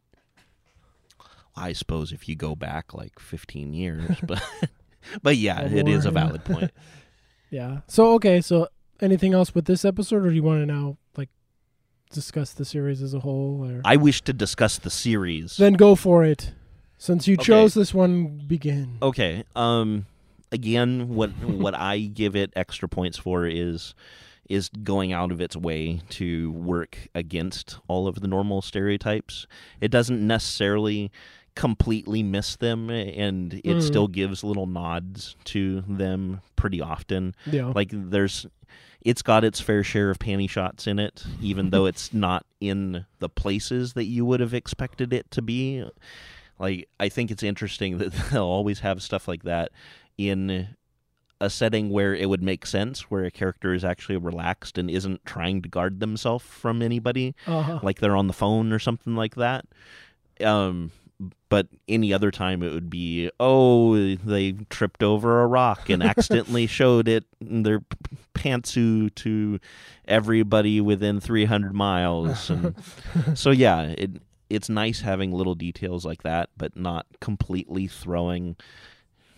I suppose if you go back like fifteen years, but but yeah, Or it is a more, yeah. valid point. Yeah. So, okay. So, anything else with this episode, or do you want to now, like, discuss the series as a whole? Or I wish to discuss the series. then go for it. Since you Okay. chose this one, begin. Okay. Um. Again, what what I give it extra points for is is going out of its way to work against all of the normal stereotypes. It doesn't necessarily completely miss them, and it Mm. still gives little nods to them pretty often. Yeah. Like there's, it's got its fair share of panty shots in it, even though it's not in the places that you would have expected it to be. Like, I think it's interesting that they'll always have stuff like that in a setting where it would make sense, where a character is actually relaxed and isn't trying to guard themselves from anybody, Uh-huh. like they're on the phone or something like that. Um, but any other time it would be, oh, they tripped over a rock and accidentally showed it in their p- pantsuit to everybody within three hundred miles. And so, yeah, it it's nice having little details like that, but not completely throwing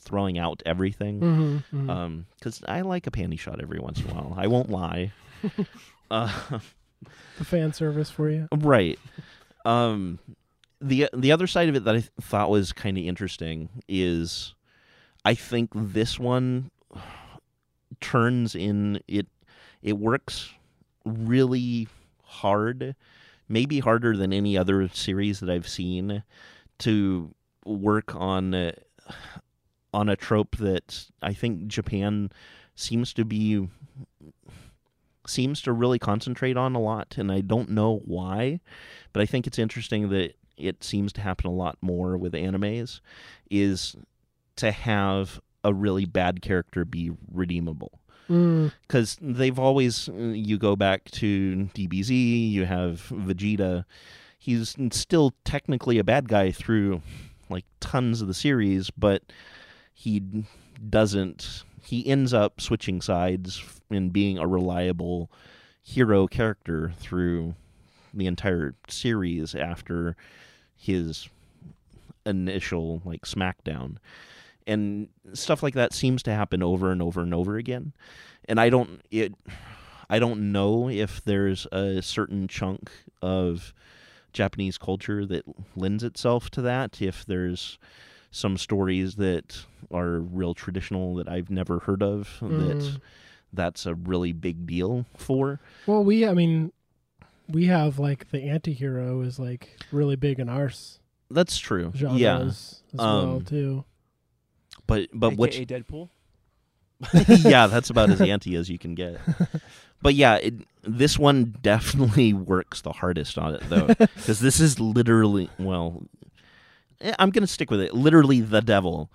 throwing out everything. Mm-hmm, mm-hmm. Um, because I like a panty shot every once in a while. I won't lie. uh, The fan service for you. right. Um, the the other side of it that I th- thought was kind of interesting is, I think this one turns in it. It works really hard, maybe harder than any other series that I've seen, to work on uh, on a trope that I think Japan seems to be seems to really concentrate on a lot, and I don't know why, but I think it's interesting that it seems to happen a lot more with animes, is to have a really bad character be redeemable. Because mm. they've always, you go back to D B Z, you have Vegeta, he's still technically a bad guy through like tons of the series, but he doesn't, he ends up switching sides and being a reliable hero character through the entire series after his initial like smackdown. And stuff like that seems to happen over and over and over again. And I don't it I don't know if there's a certain chunk of Japanese culture that lends itself to that, if there's some stories that are real traditional that I've never heard of, mm. that that's a really big deal for. Well, we I mean we have like the anti-hero is like really big in our That's true. genres yeah. as um, well too. But but A K A which Deadpool? yeah, that's about as anti as you can get. But yeah, it, this one definitely works the hardest on it though, because this is literally, well, I'm going to stick with it. Literally the devil.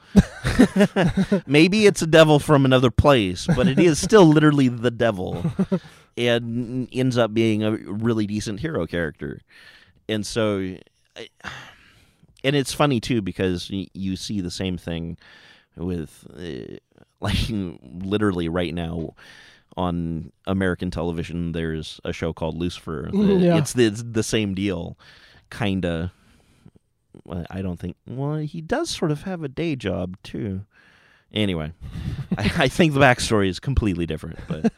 Maybe it's a devil from another place, but it is still literally the devil, and ends up being a really decent hero character. And so, and it's funny too, because you see the same thing with, uh, like, literally right now on American television, there's a show called Lucifer. Yeah. It's the, it's the same deal, kind of. I don't think, well, he does sort of have a day job, too. Anyway, I, I think the backstory is completely different. But,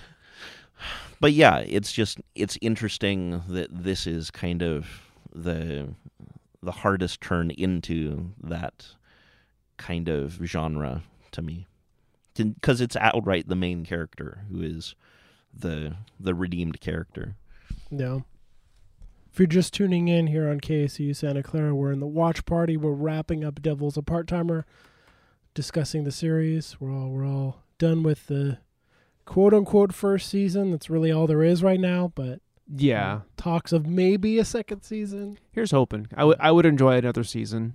but yeah, it's just, it's interesting that this is kind of the the hardest turn into that kind of genre to me. Because it's outright the main character who is the the redeemed character. Yeah. If you're just tuning in here on K S U Santa Clara, we're in the watch party. We're wrapping up Devil's a Part-Timer, discussing the series. We're all we're all done with the quote-unquote first season. That's really all there is right now, but yeah, uh, talks of maybe a second season. Here's hoping. I would I would enjoy another season.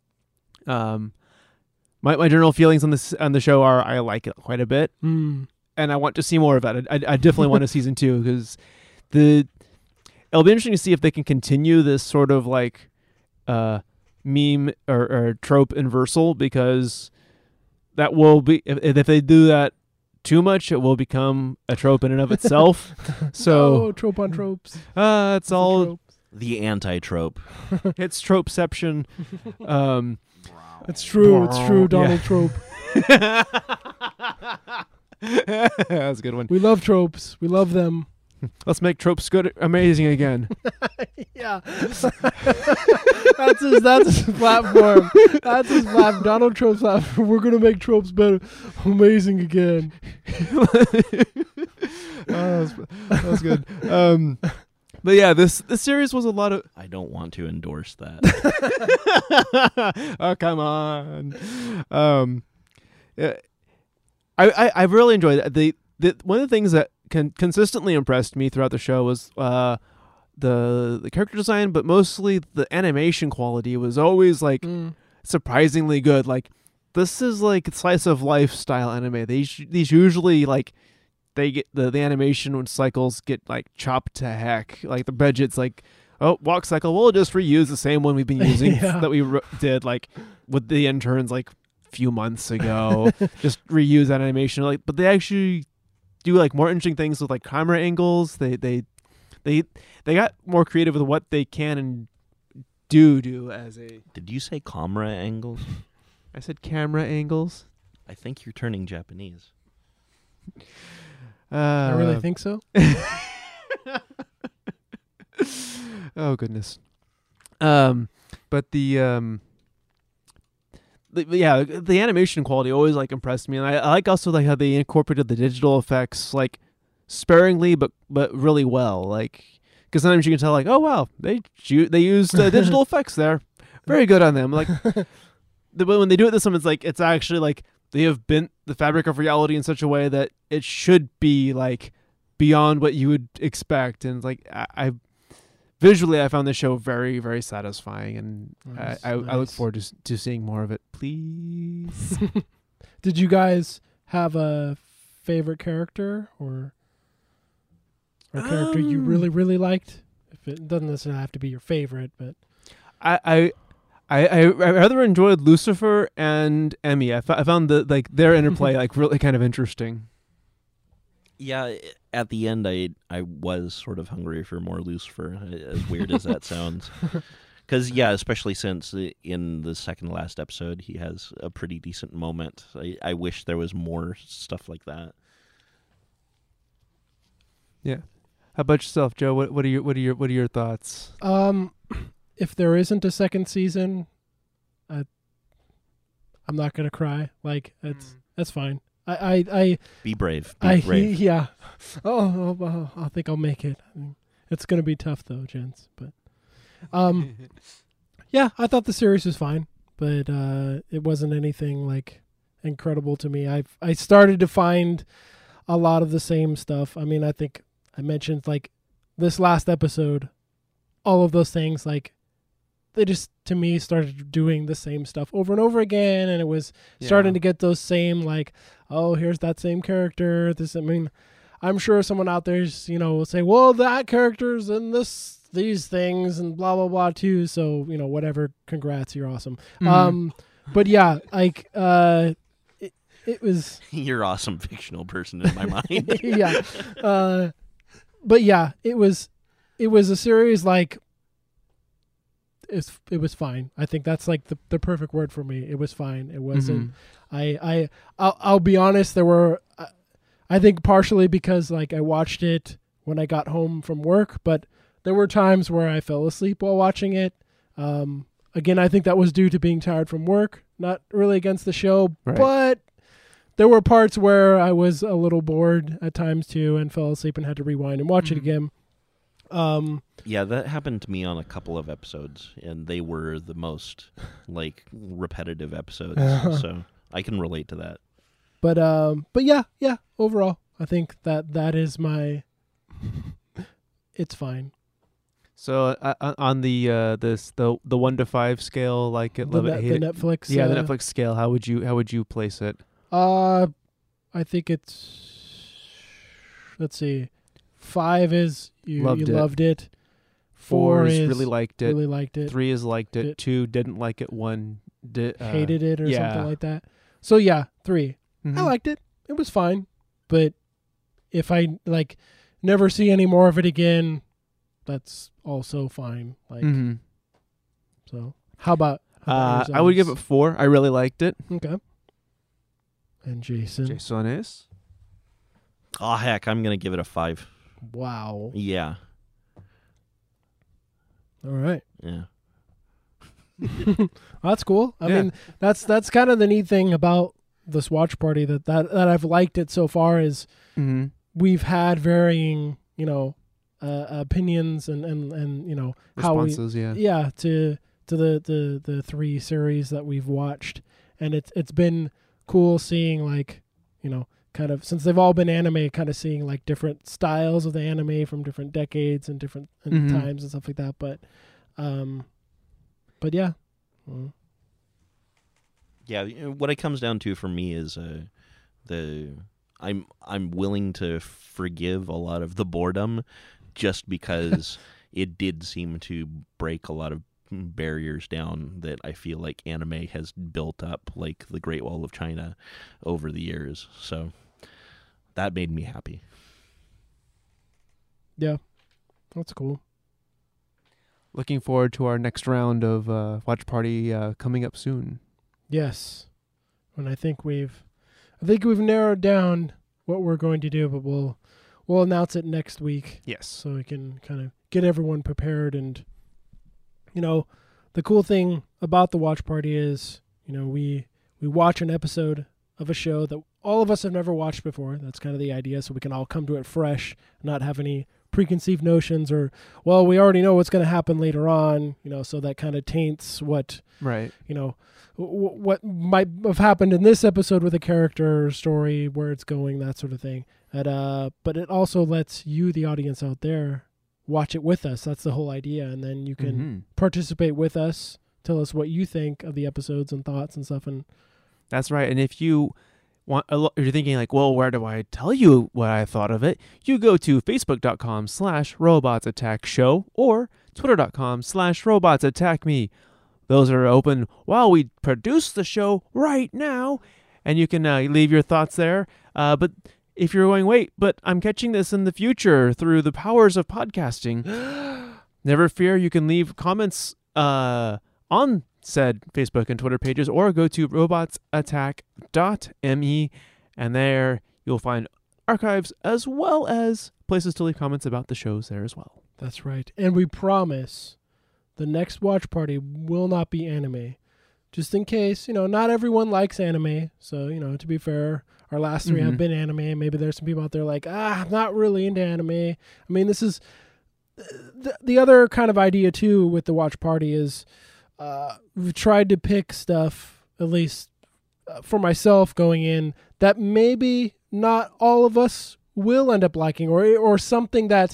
Um, my my general feelings on this on the show are I like it quite a bit, mm. and I want to see more of it. I, I, I definitely want a season two, because the it'll be interesting to see if they can continue this sort of like uh, meme or, or trope inversal, because that will be, if, if they do that too much, it will become a trope in and of itself. So oh, trope on tropes. Uh, it's It's all trope. The anti-trope. it's tropeception. Um, It's true. It's true. Donald Yeah. Trope. That's a good one. We love tropes. We love them. Let's make tropes good, amazing again. Yeah. that's his. That's his platform. That's his platform. Donald Trump's platform. We're gonna make tropes better, amazing again. oh, that, was, that was good. Um, but yeah, this this series was a lot of. I don't want to endorse that. Oh, come on. Um, yeah, I, I I really enjoyed it. The the one of the things that Con- consistently impressed me throughout the show was uh, the the character design, but mostly the animation quality was always like Mm. surprisingly good. Like, this is like slice of life style anime. These these usually like they get the the animation cycles get like chopped to heck. Like the budget's like, oh, walk cycle, we'll just reuse the same one we've been using Yeah. that we re- did like with the interns like a few months ago. Just reuse that animation. Like, but they actually do like more interesting things with like camera angles. They they they they got more creative with what they can and do do as a. Did you say camera angles? I said camera angles. I think you're turning Japanese. Uh, I really think so. Oh goodness. Um, but the um, the, yeah, the animation quality always like impressed me, and I, I like also like how they incorporated the digital effects like sparingly, but but really well. Like, because sometimes you can tell like, oh wow, they ju- they used uh, digital effects there, very good on them. Like, the, when they do it this time, it's like it's actually like they have bent the fabric of reality in such a way that it should be like beyond what you would expect, and like I. I Visually, I found this show very, very satisfying, and Nice, I, I, I look nice. forward to s- to seeing more of it. Please. Did you guys have a favorite character or, or a character you Um, really, really liked? If it doesn't necessarily have to be your favorite, but I, I, I, I I rather enjoyed Lucifer and Emmy. I, f- I found the like their interplay like really kind of interesting. Yeah, at the end, I I was sort of hungry for more Lucifer, as weird as that sounds. Because, yeah, especially since in the second to last episode, he has a pretty decent moment. I, I wish there was more stuff like that. Yeah. How about yourself, Joe? What what are your what are your what are your thoughts? um, if there isn't a second season, I, I'm not gonna cry. Like it's that's fine. I I I, Be brave. Be I brave. yeah. Oh, oh, oh, I think I'll make it. It's gonna be tough though, gents. But um, yeah, I thought the series was fine, but uh, it wasn't anything like incredible to me. I I started to find a lot of the same stuff. I mean, I think I mentioned like this last episode, all of those things like they just to me started doing the same stuff over and over again, and it was starting to get those same like, oh, here's that same character. This, I mean, I'm sure someone out there's you know will say, well, that character's in this these things and blah blah blah too. So you know whatever. Congrats, you're awesome. Mhm. Um, but yeah, like uh, it, it was. You're awesome fictional person in my mind. yeah. Uh, but yeah, it was it was a series like it's, it was fine. I think that's like the, the perfect word for me. It was fine. It wasn't. Mhm. I I I'll, I'll be honest. There were, uh, I think partially because like I watched it when I got home from work, but there were times where I fell asleep while watching it. Um, again, I think that was due to being tired from work. Not really against the show, Right. but there were parts where I was a little bored at times too, and fell asleep and had to rewind and watch it Mhm. again. Um, Yeah, that happened to me on a couple of episodes, and they were the most like repetitive episodes. So I can relate to that. but um, but yeah, yeah. Overall, I think that that is my. It's fine. So uh, uh, on the uh, this the the one to five scale, like it The, love it, net, hate the it. Netflix. Yeah, the uh, Netflix scale. How would you how would you place it? Uh, I think it's. Let's see, five is you Loved you it. loved it. Four Four is is really liked it. really liked it. Three is liked it. It- Two didn't like it. One did uh, Hated it or yeah. something like that. So yeah, three. I mhm. liked it. It was fine, but if I like never see any more of it again, that's also fine. Like Mhm. so. How about? How Uh, about I would give it yourselves? four. I really liked it. Okay. And Jason. Jason is. Oh heck, I'm gonna give it a five. Wow. Yeah, All right. yeah. That's cool. I Yeah. mean, that's that's kind of the neat thing about this watch party that, that that I've liked it so far is Mm-hmm. we've had varying, you know, uh, opinions and, and, and you know how we Responses, yeah. yeah to to the, the, the three series that we've watched, and it's it's been cool seeing like you know kind of since they've all been anime, kind of seeing like different styles of the anime from different decades and different and Mhm. times and stuff like that. But um, but yeah. Mm. Yeah, you know, what it comes down to for me is uh, the I'm I'm willing to forgive a lot of the boredom, just because it did seem to break a lot of barriers down that I feel like anime has built up, like the Great Wall of China, over the years. So that made me happy. Yeah, that's cool. Looking forward to our next round of uh, watch party uh, coming up soon. Yes. And I think we've I think we've narrowed down what we're going to do, but we'll we'll announce it next week Yes. so we can kind of get everyone prepared. And you know, the cool thing about the watch party is, you know, we we watch an episode of a show that all of us have never watched before. That's kind of the idea, so we can all come to it fresh, not have any preconceived notions or, well, we already know what's going to happen later on, you know, so that kind of taints what, Right. you know, w- what might have happened in this episode with a character or story, where it's going, that sort of thing. And, uh, but it also lets you, the audience out there, watch it with us. That's the whole idea. And then you can Mhm. participate with us, tell us what you think of the episodes and thoughts and stuff. And That's right. And if you want, if you're thinking like, well, where do I tell you what I thought of it? You go to facebook.com slash robots attack show or twitter.com slash robots attack me. Those are open while we produce the show right now. And you can uh, leave your thoughts there. Uh, but if you're going, wait, but I'm catching this in the future through the powers of podcasting, never fear. You can leave comments uh, on said Facebook and Twitter pages, or go to robots attack dot me, and there you'll find archives as well as places to leave comments about the shows there as well. that's right. And we promise the next watch party will not be anime. Just in case, you know, not everyone likes anime. So, you know, to be fair, our last three Mhm. have been anime. Maybe there's some people out there like, ah, I'm not really into anime. I mean, this is the, the other kind of idea too with the watch party is uh, we've tried to pick stuff, at least uh, for myself going in, that maybe not all of us will end up liking, or or something that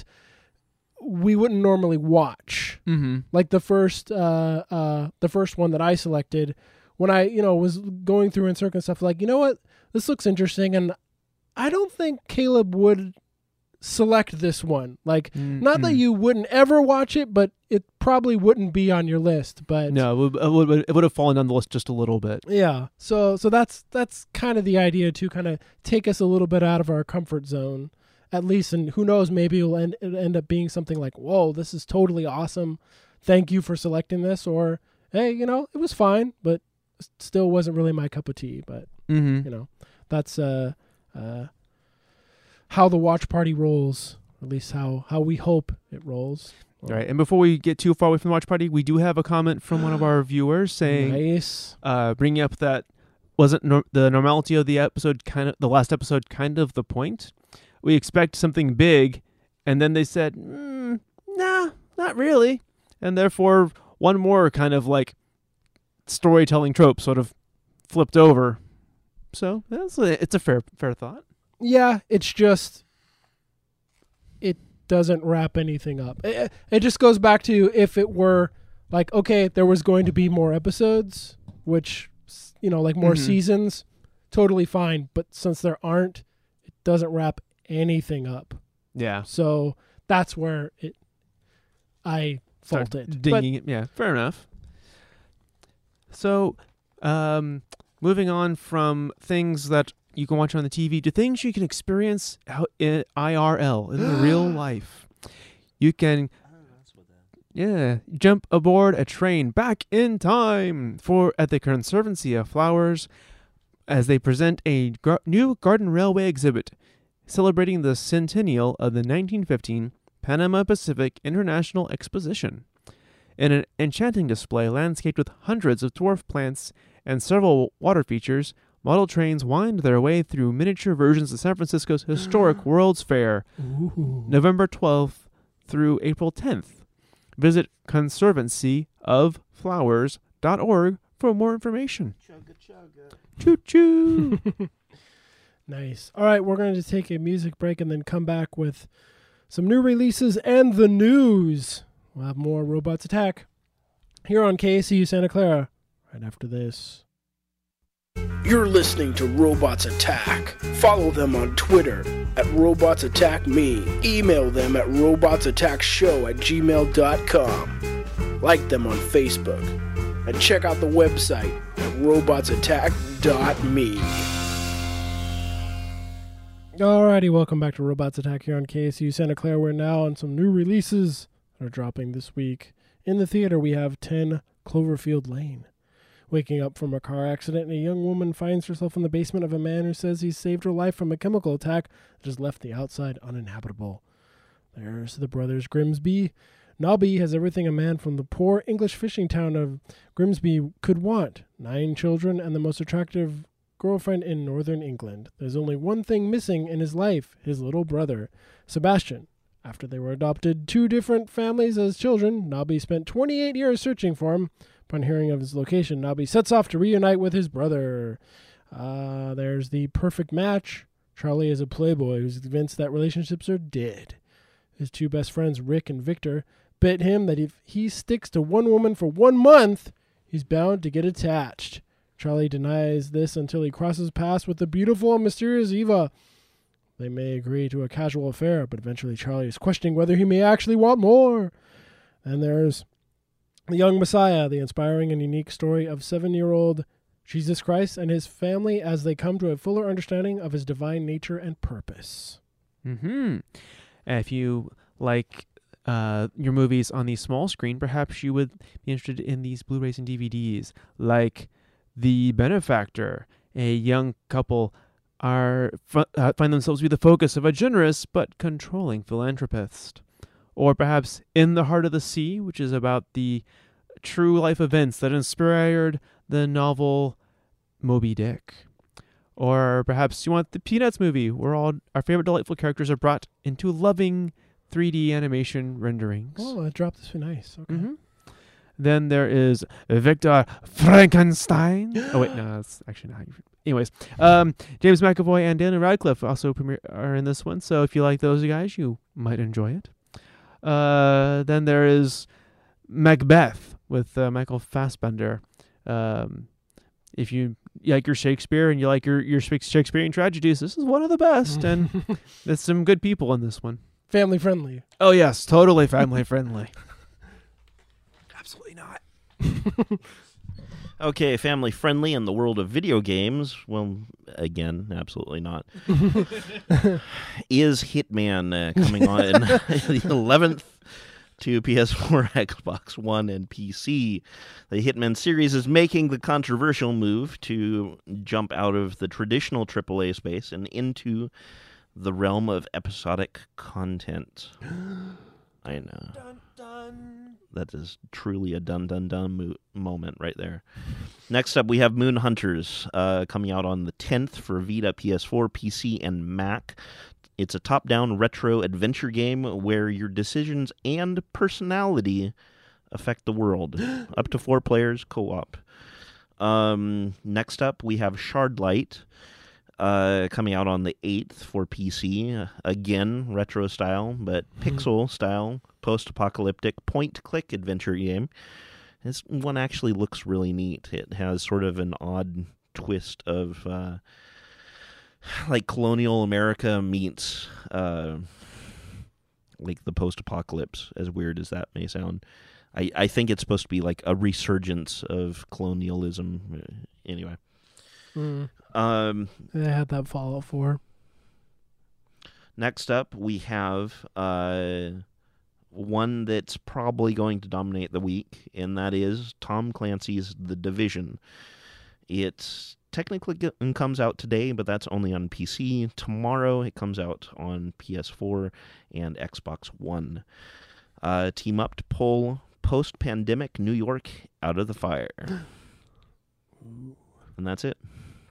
we wouldn't normally watch. Mm-hmm. Like the first uh, uh, the first one that I selected, when I, you know, was going through and circling stuff, like, you know what, this looks interesting, and I don't think Caleb would select this one. Like, not that you wouldn't ever watch it, but it probably wouldn't be on your list. But No, it would, it would, it would have fallen down the list just a little bit. yeah, so so that's that's kind of the idea, to kind of take us a little bit out of our comfort zone, at least. And who knows, maybe it'll end, it'll end up being something like, whoa, this is totally awesome, thank you for selecting this. Or, hey, you know, it was fine, but still wasn't really my cup of tea. But Mm-hmm. you know, that's uh uh how the watch party rolls, at least how how we hope it rolls. All right, and before we get too far away from the watch party, we do have a comment from one of our viewers saying, Nice. uh, bringing up that wasn't nor- the normality of the episode kind of the last episode kind of the point. We expect something big, and then they said, mm, nah, not really, and therefore one more kind of like storytelling trope sort of flipped over. So that's a, it's a fair fair thought. Yeah, it's just, it doesn't wrap anything up. It, it just goes back to, if it were like, okay, there was going to be more episodes, which, you know, like more Mhm. seasons, totally fine. But since there aren't, it doesn't wrap anything up. Yeah, So that's where it, I Start fault it. But dinging it. Yeah, fair enough. So, um, moving on from things that you can watch on the T V to things you can experience out in I R L, in the real life. You can, yeah, jump aboard a train back in time for at the Conservancy of Flowers as they present a gar- new Garden Railway exhibit celebrating the centennial of the nineteen fifteen Panama Pacific International Exposition. In an enchanting display landscaped with hundreds of dwarf plants and several water features, model trains wind their way through miniature versions of San Francisco's historic World's Fair, Ooh. November twelfth through April tenth. Visit conservancy of flowers dot org for more information. Choo choo. Nice. All right, we're going to take a music break and then come back with some new releases and the news. We'll have more Robots Attack here on K A C U Santa Clara right after this. You're listening to Robots Attack. Follow them on Twitter at Robots Attack Me. Email them at robotsattackshow at gmail dot com. Like them on Facebook. And check out the website at robots attack dot me. Alrighty, welcome back to Robots Attack here on K A C U Santa Clara. We're now on some new releases that are dropping this week. In the theater, we have ten Cloverfield Lane. Waking up from a car accident, a young woman finds herself in the basement of a man who says he saved her life from a chemical attack that has left the outside uninhabitable. There's the brothers Grimsby. Nobby has everything a man from the poor English fishing town of Grimsby could want. Nine children and the most attractive girlfriend in northern England. There's only one thing missing in his life, his little brother, Sebastian. After they were adopted two different families as children, Nobby spent twenty-eight years searching for him. Upon hearing of his location, Nobby sets off to reunite with his brother. Uh, there's the perfect match. Charlie is a playboy who's convinced that relationships are dead. His two best friends, Rick and Victor, bet him that if he sticks to one woman for one month, he's bound to get attached. Charlie denies this until he crosses paths with the beautiful and mysterious Eva. They may agree to a casual affair, but eventually Charlie is questioning whether he may actually want more. Then there's The Young Messiah, the inspiring and unique story of seven-year-old Jesus Christ and his family as they come to a fuller understanding of his divine nature and purpose. Mm-hmm. If you like uh, your movies on the small screen, perhaps you would be interested in these Blu-rays and D V Ds, like The Benefactor. A young couple are uh, find themselves to be the focus of a generous but controlling philanthropist. Or perhaps In the Heart of the Sea, which is about the true life events that inspired the novel Moby Dick. Or perhaps you want the Peanuts movie, where all our favorite delightful characters are brought into loving three D animation renderings. Oh, that dropped this nice. Okay. Mm-hmm. Then there is Victor Frankenstein. Oh, wait, no, that's actually not. Anyways, um, James McAvoy and Daniel Radcliffe also premiere, are in this one, so if you like those guys, you might enjoy it. Uh, then there is Macbeth with uh, Michael Fassbender. Um, if you like your Shakespeare and you like your, your Shakespearean tragedies, this is one of the best, and there's some good people in this one. Family friendly. Oh, yes, totally family friendly. Absolutely not. Okay, family friendly in the world of video games. Well, again, absolutely not. Is Hitman uh, coming on the eleventh to P S four, Xbox One, and P C? The Hitman series is making the controversial move to jump out of the traditional triple A space and into the realm of episodic content. I know. Dun, dun. That is truly a dun-dun-dun mo- moment right there. Next up, we have Moon Hunters uh, coming out on the tenth for Vita, P S four, P C, and Mac. It's a top-down retro adventure game where your decisions and personality affect the world. Up to four players, co-op. Um, next up, we have Shardlight uh, coming out on the eighth for P C. Again, retro style, but pixel style. Post-apocalyptic point-click adventure game. This one actually looks really neat. It has sort of an odd twist of uh, like colonial America meets uh, like the post-apocalypse, as weird as that may sound. I, I think it's supposed to be like a resurgence of colonialism. Anyway. Mm. Um, They had that Fallout four. Next up, we have... Uh, one that's probably going to dominate the week, and that is Tom Clancy's The Division. It technically g- comes out today, but that's only on P C. Tomorrow it comes out on P S four and Xbox One. Uh, team up to pull post-pandemic New York out of the fire. And that's it.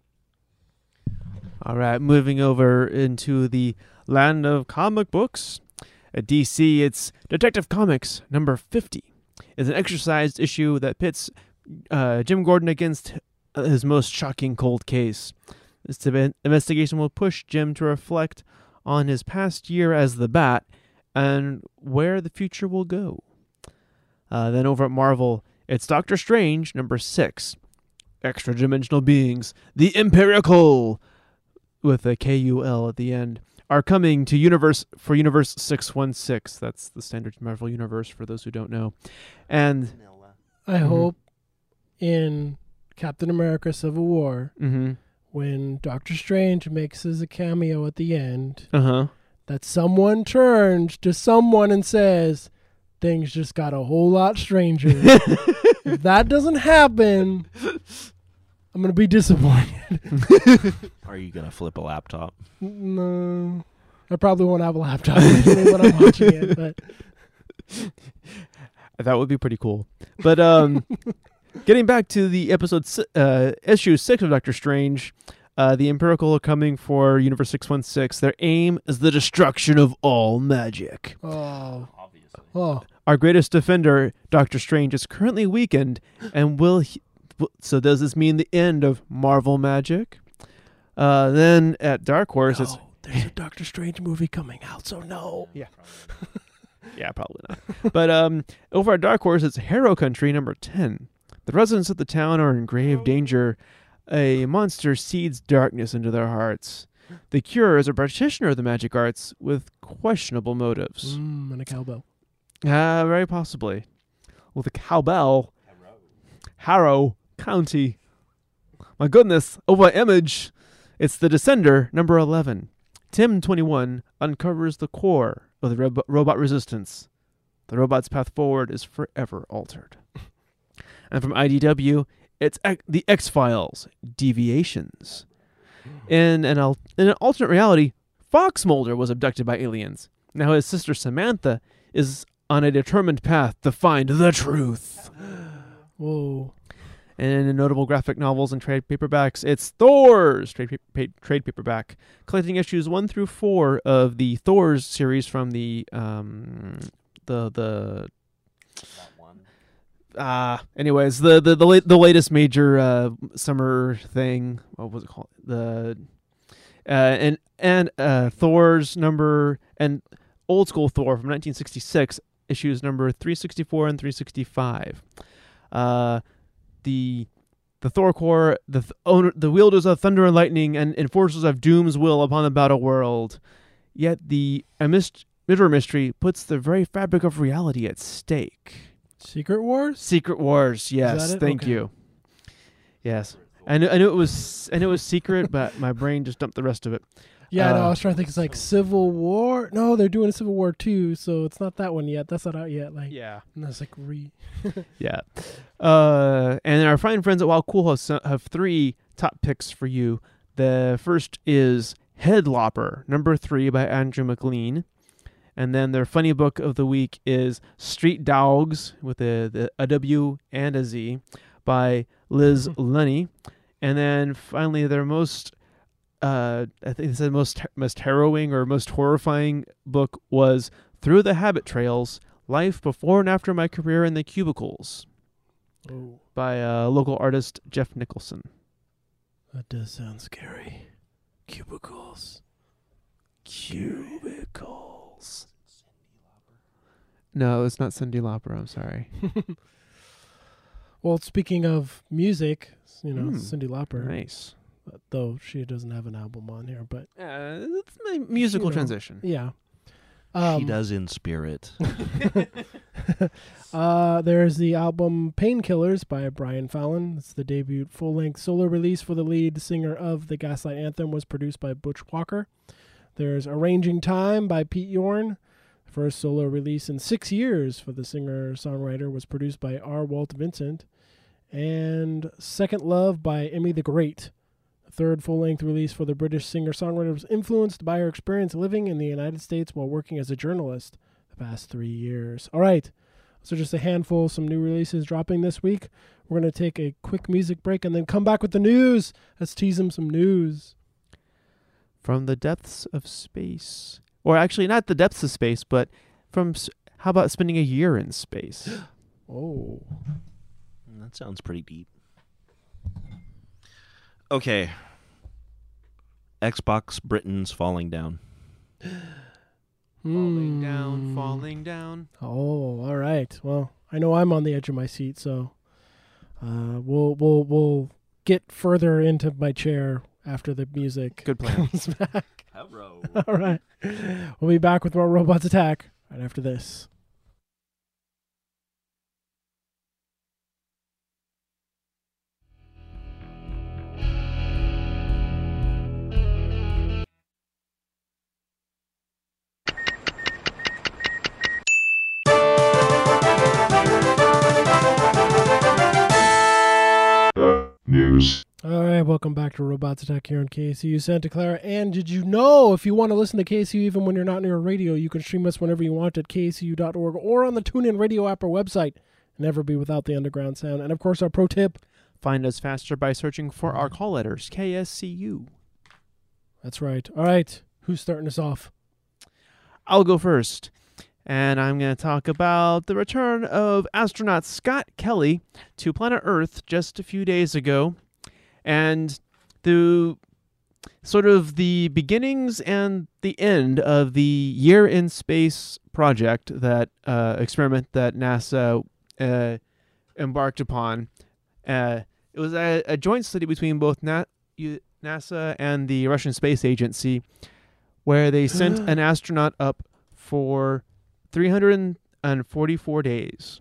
All right, moving over into the land of comic books. At D C, it's Detective Comics number fifty. It's an exercised issue that pits uh, Jim Gordon against his most shocking cold case. This investigation will push Jim to reflect on his past year as the Bat and where the future will go. Uh, then over at Marvel, it's Doctor Strange number six. Extra-dimensional beings, the Empirical, with a K U L at the end, are coming to universe for Universe six one six. That's the standard Marvel universe for those who don't know. And I Mhm. hope in Captain America Civil War, mm-hmm. when Doctor Strange makes his a cameo at the end, Uh-huh. that someone turns to someone and says, things just got a whole lot stranger. If that doesn't happen, I'm going to be disappointed. Are you gonna flip a laptop? No. I probably won't have a laptop with me when I'm watching it, but That would be pretty cool. But um, getting back to the episode, si- uh, issue six of Doctor Strange, uh, the Empirical are coming for Universe six one six. Their aim is the destruction of all magic. oh, Obviously. oh, Our greatest defender, Doctor Strange, is currently weakened, and will he, w- so does this mean the end of Marvel magic? Uh, then at Dark Horse, it's no, there's a Doctor Strange movie coming out, so no. Yeah. Yeah, probably not. But um, over at Dark Horse, it's Harrow Country number ten. The residents of the town are in grave danger. A monster seeds darkness into their hearts. The Cure is a practitioner of the magic arts with questionable motives. Mm, and a cowbell. Ah, very possibly. With a cowbell. Harrow County. My goodness, over Image, it's the Descender number eleven. Tim twenty-one uncovers the core of the robo- robot resistance. The robot's path forward is forever altered. And from I D W, it's X- the X-Files, Deviations. In an, al- in an alternate reality, Fox Mulder was abducted by aliens. Now his sister Samantha is on a determined path to find the truth. Whoa. And in notable graphic novels and trade paperbacks, it's Thor's trade, pa- pa- trade paperback, collecting issues one through four of the Thor's series from the um the the. Ah, uh, anyways, the the the, late, the latest major uh, summer thing. What was it called? The uh, and and uh, Thor's number and old school Thor from nineteen sixty-six issues number three sixty-four and three sixty-five. Uh. The the Thor Corps, the th- owner, the wielders of thunder and lightning, and enforcers of doom's will upon the battle world. Yet the a mist- Mirror Mystery puts the very fabric of reality at stake. Secret Wars? Secret Wars, yes, that it? thank Okay. you. Yes, I knew I knew it was I knew it was secret, but my brain just dumped the rest of it. Yeah, no, Uh, I was trying to think. It's like Civil War. No, they're doing a Civil War two, so it's not that one yet. That's not out yet. Like, Yeah. and that's like re. Yeah. Uh, and our fine friends at Wild Cool House have three top picks for you. The first is Headlopper, number three by Andrew McLean. And then their funny book of the week is Street Dogs with a, the, a W and a Z by Liz Lunny. And then finally their most, uh, I think they said most, most harrowing or most horrifying book was Through the Habit Trails, Life Before and After My Career in the Cubicles Oh, by uh, local artist Jeff Nicholson. that does sound scary. Cubicles. Cubicles. No, it's not Cyndi Lauper. I'm sorry. Well, speaking of music, you know, Hmm. Cyndi Lauper. Nice. uh, Though she doesn't have an album on here, but Uh, it's a musical You know. transition. yeah. Um, she does in spirit. Uh, there's the album Painkillers by Brian Fallon. It's the debut full-length solo release for the lead singer of the Gaslight Anthem. Was produced by Butch Walker. There's Arranging Time by Pete Yorn. First solo release in six years for the singer-songwriter. Was produced by R. Walt Vincent. And Second Love by Emmy the Great. The third full-length release for the British singer-songwriter was influenced by her experience living in the United States while working as a journalist the past three years. All right. So just a handful, some new releases dropping this week. We're going to take a quick music break and then come back with the news. Let's tease them some news. From the depths of space. Or actually, not the depths of space, but from, s- how about spending a year in space? Oh. That sounds pretty deep. Okay. Xbox Britain's falling down. Falling down, Hmm. falling down. Oh, all right. Well, I know I'm on the edge of my seat, so uh, we'll we'll we'll get further into my chair after the music Good plan. comes back. Hello. All right. We'll be back with more Robots Attack right after this. right, welcome back to Robots Attack here on K C U Santa Clara. And did you know, if you want to listen to K C U even when you're not near a radio, you can stream us whenever you want at K C U dot org or on the TuneIn Radio app or website. Never be without the underground sound. And of course, our pro tip. Find us faster by searching for our call letters, K S C U. That's right. All right, who's starting us off? I'll go first. And I'm going to talk about the return of astronaut Scott Kelly to planet Earth just a few days ago. And the sort of the beginnings and the end of the Year in Space project, that uh, experiment that NASA uh, embarked upon. Uh, it was a, a joint study between both Na- NASA and the Russian Space Agency, where they sent an astronaut up for three hundred forty-four days.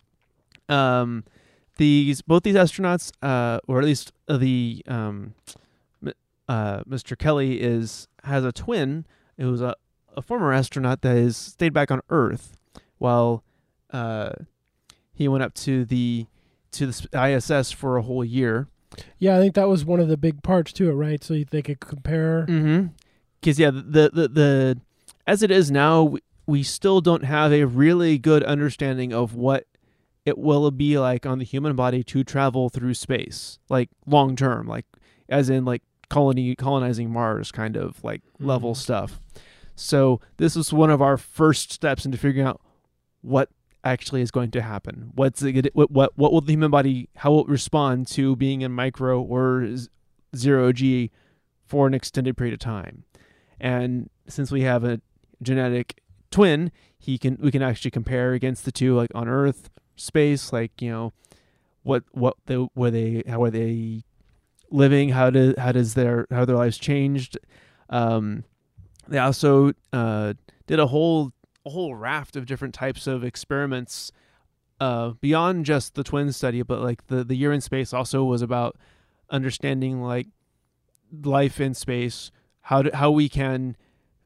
Um, these both these astronauts, uh, or at least the um, uh, Mister Kelly is has a twin. It was a, a former astronaut that is stayed back on Earth, while uh, he went up to the to the I S S for a whole year. Yeah, I think that was one of the big parts to it, right? So they could compare. Mm-hmm. Because yeah, the, the the as it is now, we, we still don't have a really good understanding of what it will be like on the human body to travel through space, like long term, like as in like colony colonizing Mars kind of like mm-hmm. level stuff. So this is one of our first steps into figuring out what actually is going to happen. What's it, what what what will the human body, how will it respond to being in micro or zero G for an extended period of time? And since we have a genetic twin, he can we can actually compare against the two, like on Earth, space, like, you know, what what the were they how are they living, how do how does their how their lives changed. Um, they also uh, did a whole a whole raft of different types of experiments uh, beyond just the twin study, but like the the Year in Space also was about understanding like life in space, how to, how we can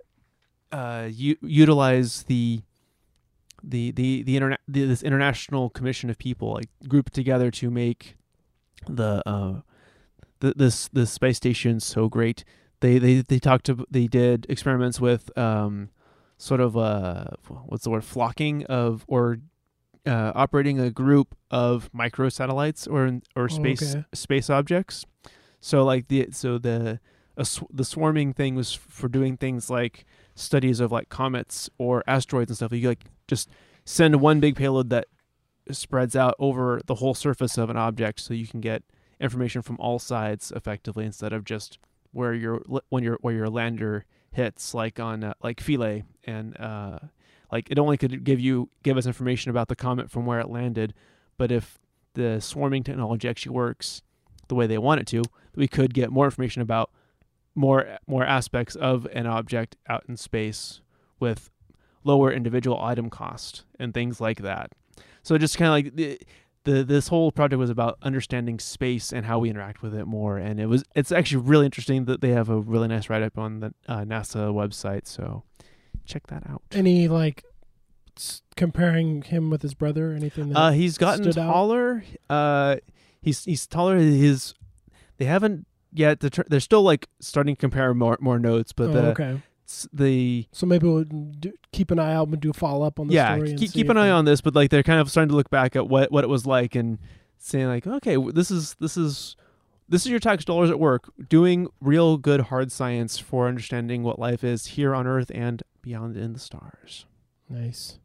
uh, u- utilize the the the the, interna- the this international commission of people like grouped together to make the uh the, this this space station so great. They they they talked to they did experiments with um sort of uh what's the word flocking of or uh, operating a group of microsatellites or or space okay. space objects. So like the so the a sw- the swarming thing was for doing things like studies of like comets or asteroids and stuff. You like just send one big payload that spreads out over the whole surface of an object, so you can get information from all sides effectively instead of just where your when your where your lander hits, like on uh, like Philae, and uh, like it only could give you give us information about the comet from where it landed, but if the swarming technology actually works the way they want it to, we could get more information about more more aspects of an object out in space with lower individual item cost and things like that. So just kind of like the, the this whole project was about understanding space and how we interact with it more. And it was it's actually really interesting that they have a really nice write up on the uh, NASA website. So check that out. Any like s- comparing him with his brother? Anything? That Uh, he's gotten stood out? taller. Uh, he's he's taller. His they haven't yet. The tr- they're still like starting to compare more more notes, but Oh, the okay. s- the So maybe we'll do, keep an eye out and do a follow up on the yeah story. and keep see keep if an eye they- on this. But like they're kind of starting to look back at what what it was like and saying like, okay, w- this is this is this is your tax dollars at work doing real good hard science for understanding what life is here on Earth and beyond in the stars. Nice.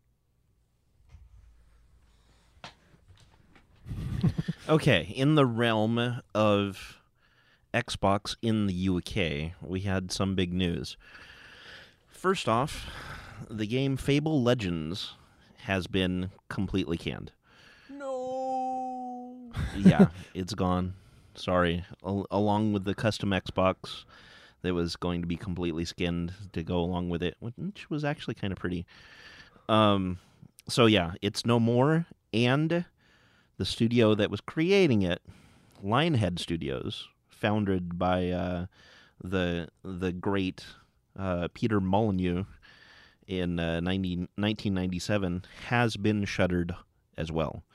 Okay, in the realm of Xbox in the U K, we had some big news. First off, the game Fable Legends has been completely canned. No. Yeah, it's gone. Sorry. Al- along with the custom Xbox that was going to be completely skinned to go along with it, which was actually kind of pretty. Um, so yeah, it's no more, and the studio that was creating it, Lionhead Studios, founded by uh, the the great uh, Peter Molyneux in uh, nineteen ninety-seven, has been shuttered as well.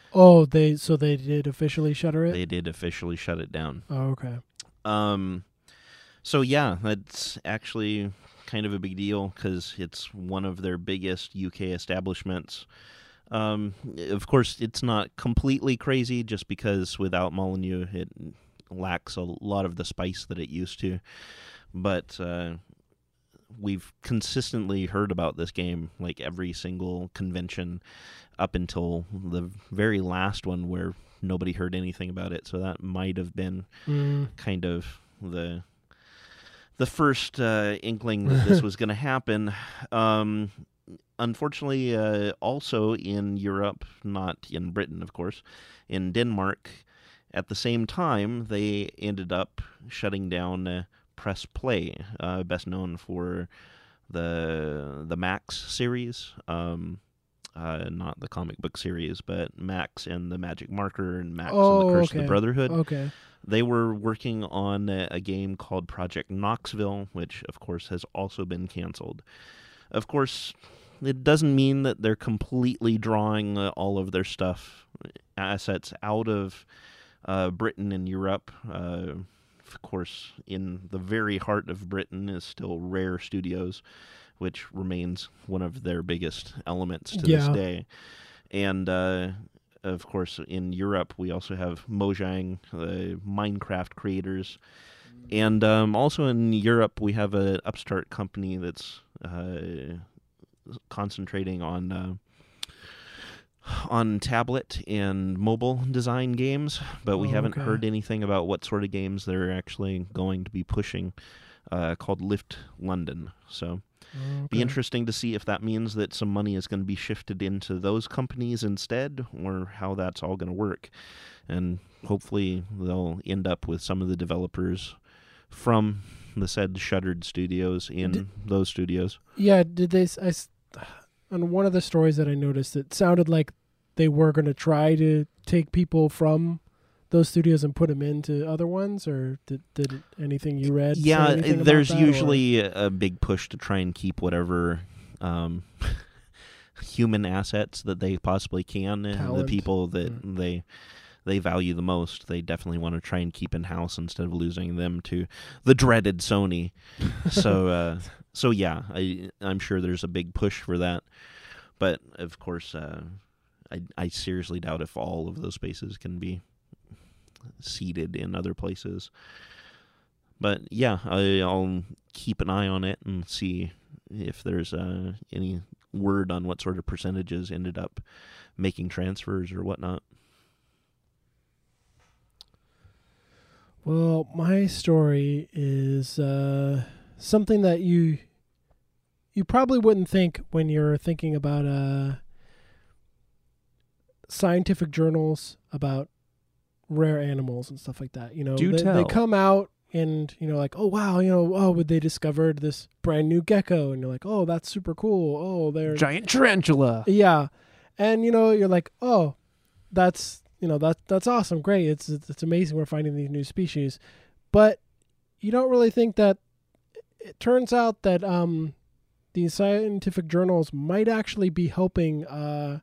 Oh, they so they did officially shutter it? They did officially shut it down. Oh, okay. Um, so yeah, that's actually kind of a big deal because it's one of their biggest U K establishments. Um, of course, it's not completely crazy just because without Molyneux, it lacks a lot of the spice that it used to. But uh, we've consistently heard about this game, like every single convention up until the very last one where nobody heard anything about it. So that might have been Mm. kind of the the first uh, inkling that this was going to happen. Um, unfortunately, uh, also in Europe, not in Britain, of course, in Denmark, at the same time, they ended up shutting down uh, Press Play, uh, best known for the the Max series. Um, Uh, not the comic book series, but Max and the Magic Marker and Max Oh, and the Curse okay. of the Brotherhood. Okay. They were working on a, a game called Project Knoxville, which, of course, has also been canceled. Of course, it doesn't mean that they're completely drawing uh, all of their stuff, assets out of uh, Britain and Europe. Uh, of course, in the very heart of Britain is still Rare Studios, which remains one of their biggest elements to Yeah. this day. And, uh, of course, in Europe, we also have Mojang, the Minecraft creators. And um, also in Europe, we have an upstart company that's uh, concentrating on uh, on tablet and mobile design games, but we Oh, haven't okay. heard anything about what sort of games they're actually going to be pushing, uh, called Lift London. So Oh, be okay. interesting to see if that means that some money is going to be shifted into those companies instead, or how that's all going to work. And hopefully they'll end up with some of the developers from the said shuttered studios in Did- those studios. Yeah, did they? s- I s- on one of the stories that I noticed, it sounded like they were going to try to take people from those studios and put them into other ones, or did, did anything you read? say Yeah, anything about there's that, or- usually a a big push to try and keep whatever um, human assets that they possibly can. And the Talent. people that Mm. they they value the most, they definitely want to try and keep in house instead of losing them to the dreaded Sony. so, uh, so yeah, I I'm sure there's a big push for that, but of course, uh, I I seriously doubt if all of those spaces can be seated in other places. But yeah, I, I'll keep an eye on it and see if there's uh, any word on what sort of percentages ended up making transfers or whatnot. Well, my story is uh, something that you you probably wouldn't think when you're thinking about uh, scientific journals about rare animals and stuff like that. You know, Do they, tell. they come out and you know, like, oh wow, you know, oh, they discovered this brand new gecko, and you're like, oh, that's super cool. Oh, they're Giant tarantula. yeah, and you know, you're like, oh, that's you know that that's awesome, great. It's it's amazing we're finding these new species, but you don't really think that it turns out that um these scientific journals might actually be helping uh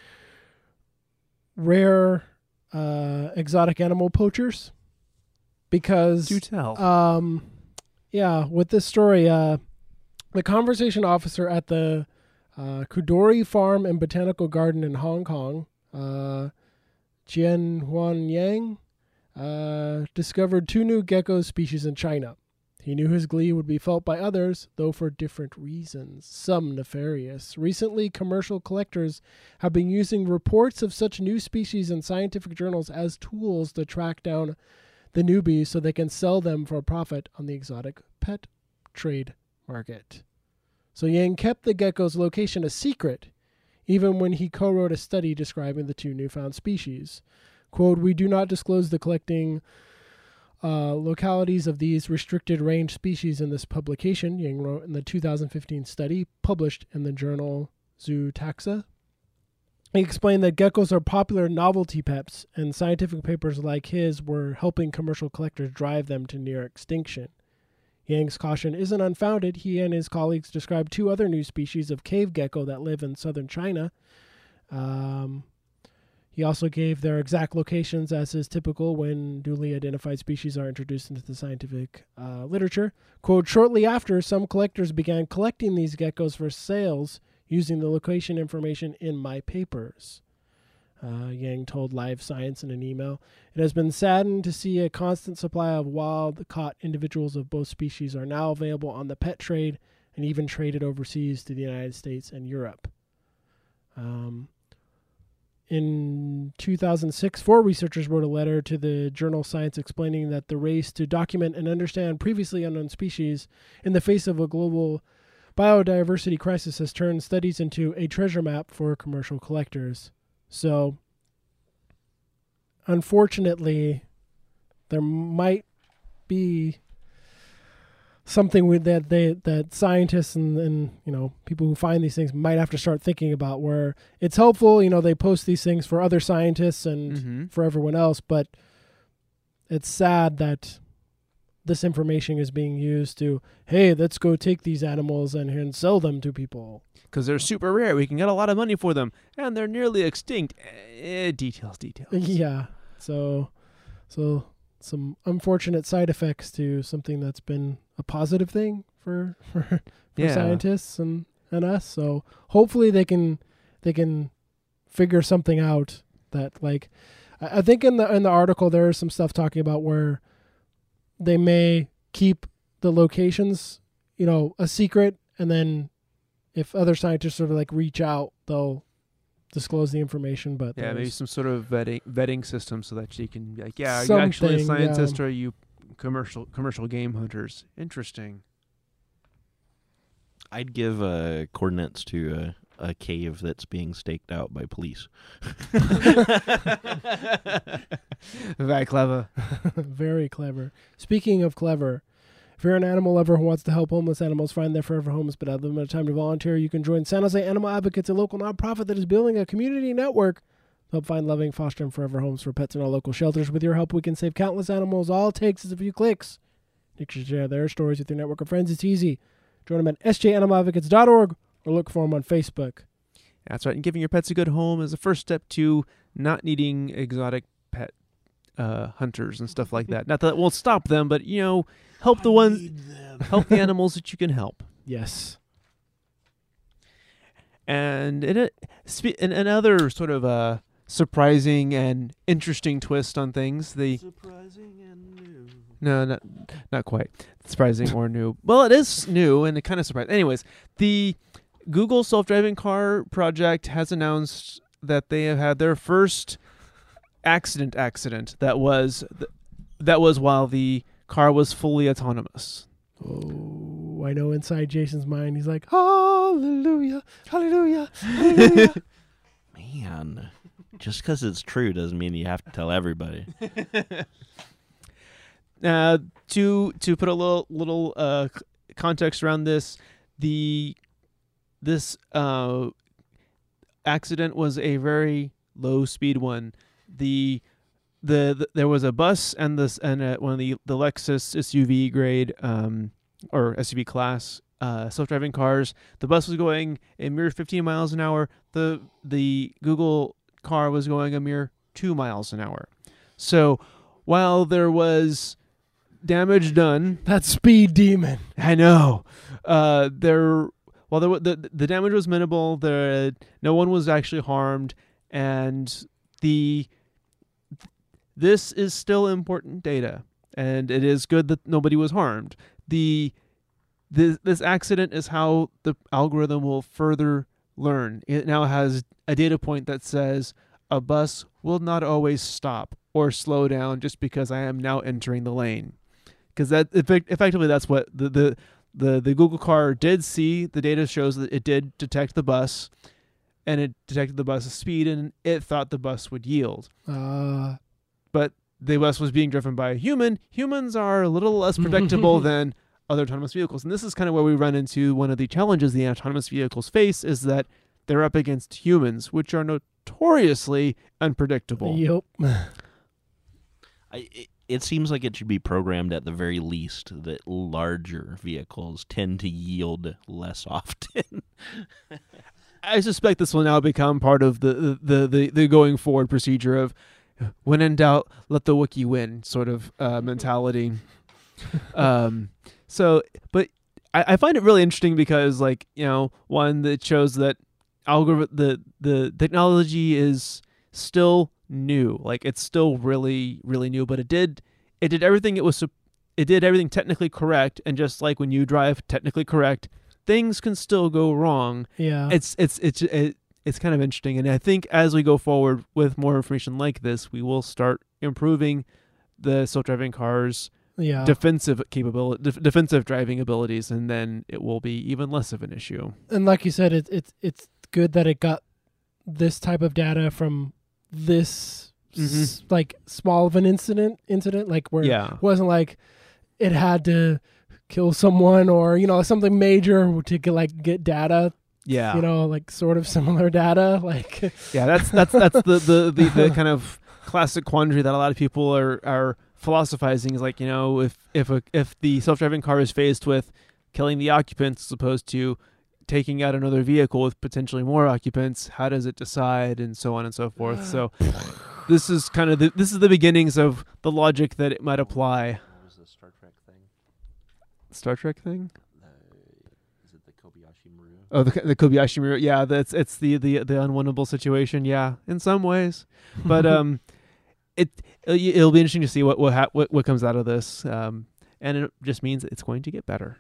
rare uh exotic animal poachers, because Do tell. um, yeah, with this story, uh, the conversation officer at the uh, Kudori Farm and Botanical Garden in Hong Kong, uh, Jian Huan Yang, uh, discovered two new gecko species in China. He knew his glee would be felt by others, though for different reasons, some nefarious. Recently, commercial collectors have been using reports of such new species in scientific journals as tools to track down the newbies so they can sell them for a profit on the exotic pet trade market. So Yang kept the gecko's location a secret, even when he co-wrote a study describing the two newfound species. Quote, "We do not disclose the collecting uh, localities of these restricted range species in this publication," Yang wrote in the two thousand fifteen study published in the journal Zootaxa. He explained that geckos are popular novelty pets, and scientific papers like his were helping commercial collectors drive them to near extinction. Yang's caution isn't unfounded. He and his colleagues described two other new species of cave gecko that live in southern China. Um, He also gave their exact locations, as is typical when newly identified species are introduced into the scientific uh, literature. Quote, shortly after, some collectors began collecting these geckos for sales using the location information in my papers. Uh, Yang told Live Science in an email, it has been saddened to see a constant supply of wild-caught individuals of both species are now available on the pet trade and even traded overseas to the United States and Europe. Um, in two thousand six, four researchers wrote a letter to the journal Science explaining that the race to document and understand previously unknown species in the face of a global biodiversity crisis has turned studies into a treasure map for commercial collectors. So, unfortunately, there might be something with that they that scientists and, and you know people who find these things might have to start thinking about. Where it's helpful, you know, they post these things for other scientists and Mm-hmm. for everyone else, but it's sad that this information is being used to, hey, let's go take these animals and, and sell them to people. Because they're super rare. We can get a lot of money for them. And they're nearly extinct. Eh, details, details. Yeah. So, so some unfortunate side effects to something that's been a positive thing for for, for Yeah. scientists and, and us. So hopefully they can they can figure something out that, like, I, I think in the in the article there is some stuff talking about where they may keep the locations, you know, a secret, and then if other scientists sort of like reach out, they'll disclose the information. But Yeah, maybe there's- some sort of vetting vetting system so that you can be like, yeah, are you actually a Something, yeah. scientist or are you commercial commercial game hunters? Interesting. I'd give uh, coordinates to a, a cave that's being staked out by police. Very clever. Very clever. Speaking of clever, if you're an animal lover who wants to help homeless animals find their forever homes but have limited time to volunteer, you can join San Jose Animal Advocates, a local nonprofit that is building a community network to help find loving, foster, and forever homes for pets in our local shelters. With your help, we can save countless animals. All it takes is a few clicks. You can share their stories with your network of friends. It's easy. Join them at s j animal advocates dot org or look for them on Facebook. That's right. And giving your pets a good home is the first step to not needing exotic pet uh, hunters and stuff like that. Not that it won't stop them, but, you know, help the ones, help the animals that you can help. Yes. And in, a, spe- in another sort of uh, surprising and interesting twist on things, the Surprising and new. no, not not quite surprising or new. Well, it is new and it kind of surprised. Anyways, the Google self-driving car project has announced that they have had their first accident accident that was th- that was while the car was fully autonomous. Oh, I know inside Jason's mind, he's like, hallelujah, hallelujah, hallelujah. Man, just because it's true doesn't mean you have to tell everybody. Uh, to to put a little little uh, c- context around this, the this uh, accident was a very low speed one. The the, the there was a bus and this and uh, one of the the Lexus S U V grade um or S U V class uh, self driving cars. The bus was going a mere fifteen miles an hour. The the Google car was going a mere two miles an hour. So while there was damage done, That speed demon. I know. Uh, there, well, there, wa- the the damage was minimal. There, no one was actually harmed, and the this is still important data, and it is good that nobody was harmed. The this this accident is how the algorithm will further learn. It now has a data point that says a bus will not always stop or slow down just because I am now entering the lane. Because that effect- effectively that's what the, the the the Google car did see. The data shows that it did detect the bus, and it detected the bus's speed, and it thought the bus would yield. Uh, But the bus was being driven by a human. Humans are a little less predictable than other autonomous vehicles, and this is kind of where we run into one of the challenges the autonomous vehicles face is that they're up against humans, which are notoriously unpredictable. yep. I, it, it seems like it should be programmed at the very least that larger vehicles tend to yield less often. I suspect this will now become part of the the, the, the going forward procedure of when in doubt, let the wiki win sort of uh, mentality. um, so, but I, I find it really interesting because, like, you know, one that shows that algorithm the the technology is still new, like it's still really really new, but it did it did everything it was it did everything technically correct, and just like when you drive technically correct, things can still go wrong. Yeah, It's it's it's it, it's kind of interesting, and I think as we go forward with more information like this, we will start improving the self-driving cars' yeah. defensive capability, def- defensive driving abilities, and then it will be even less of an issue. And like you said, it's it's it's good that it got this type of data from this Mhm. s- like small of an incident incident, like where Yeah. it wasn't like it had to kill someone or you know something major to get like get data. Yeah. You know, like sort of similar data, like Yeah, that's that's that's the, the, the, the kind of classic quandary that a lot of people are, are philosophizing is like, you know, if if a, if the self-driving car is faced with killing the occupants as opposed to taking out another vehicle with potentially more occupants, how does it decide, and so on and so forth. So this is kind of the, this is the beginnings of the logic that it might apply. What was the Star Trek thing? Star Trek thing? Is it the Kobayashi Maru? Oh, the the Kobayashi Maru. Yeah, that's it's the, the the unwinnable situation. Yeah, in some ways, but um, it it'll be interesting to see what what ha- what, what comes out of this. Um, and it just means it's going to get better.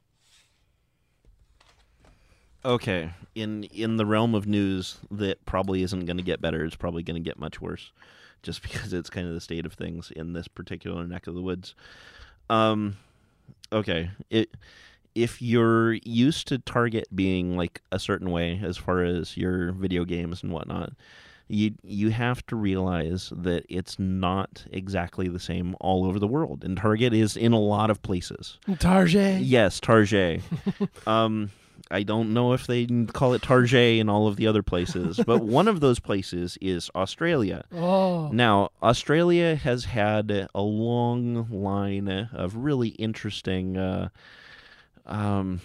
Okay, in in the realm of news that probably isn't going to get better, it's probably going to get much worse, just because it's kind of the state of things in this particular neck of the woods. Um, okay, it if you're used to Target being like a certain way as far as your video games and whatnot, you you have to realize that it's not exactly the same all over the world, and Target is in a lot of places. Target. Yes, Target. um. I don't know if they call it Target in all of the other places, but one of those places is Australia. Oh, Now, Australia has had a long line of really interesting uh, um,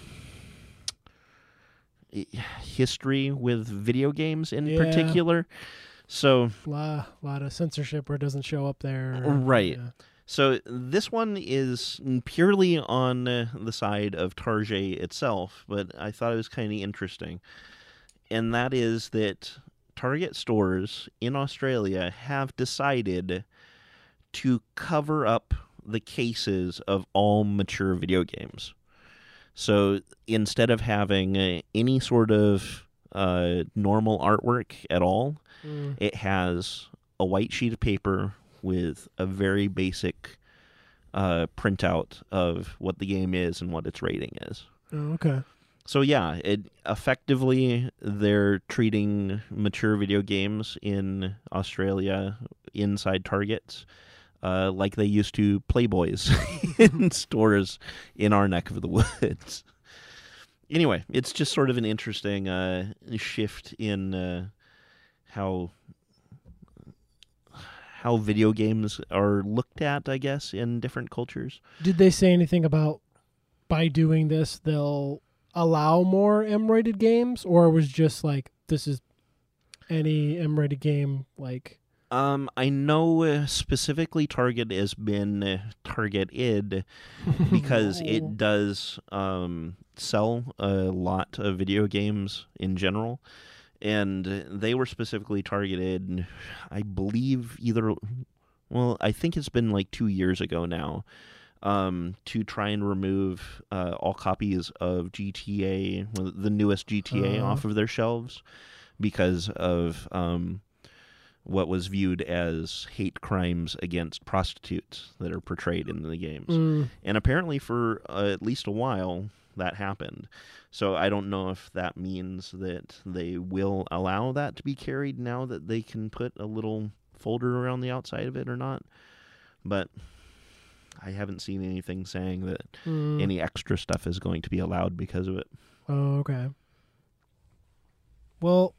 history with video games in Yeah. particular. So, lot, lot of censorship where it doesn't show up there. Right. Yeah. So this one is purely on uh, the side of Target itself, but I thought it was kind of interesting. And that is that Target stores in Australia have decided to cover up the cases of all mature video games. So instead of having uh, any sort of uh, normal artwork at all, Mm. it has a white sheet of paper with a very basic uh, printout of what the game is and what its rating is. Oh, okay. So yeah, it effectively they're treating mature video games in Australia inside Targets uh, like they used to Playboys in stores in our neck of the woods. Anyway, it's just sort of an interesting uh, shift in uh, how how video games are looked at, I guess, in different cultures. Did they say anything about by doing this they'll allow more M-rated games, or was just like this is any M-rated game like? Um, I know uh, specifically Target has been uh, targeted because it does um, sell a lot of video games in general. And they were specifically targeted, I believe, either, well, I think it's been like two years ago now, um, to try and remove uh, all copies of G T A, well, the newest G T A, Uh. off of their shelves because of um, what was viewed as hate crimes against prostitutes that are portrayed in the games. Mm. And apparently for uh, at least a while, that happened. So I don't know if that means that they will allow that to be carried now that they can put a little folder around the outside of it or not. But I haven't seen anything saying that Mm. any extra stuff is going to be allowed because of it. Oh, okay. Well,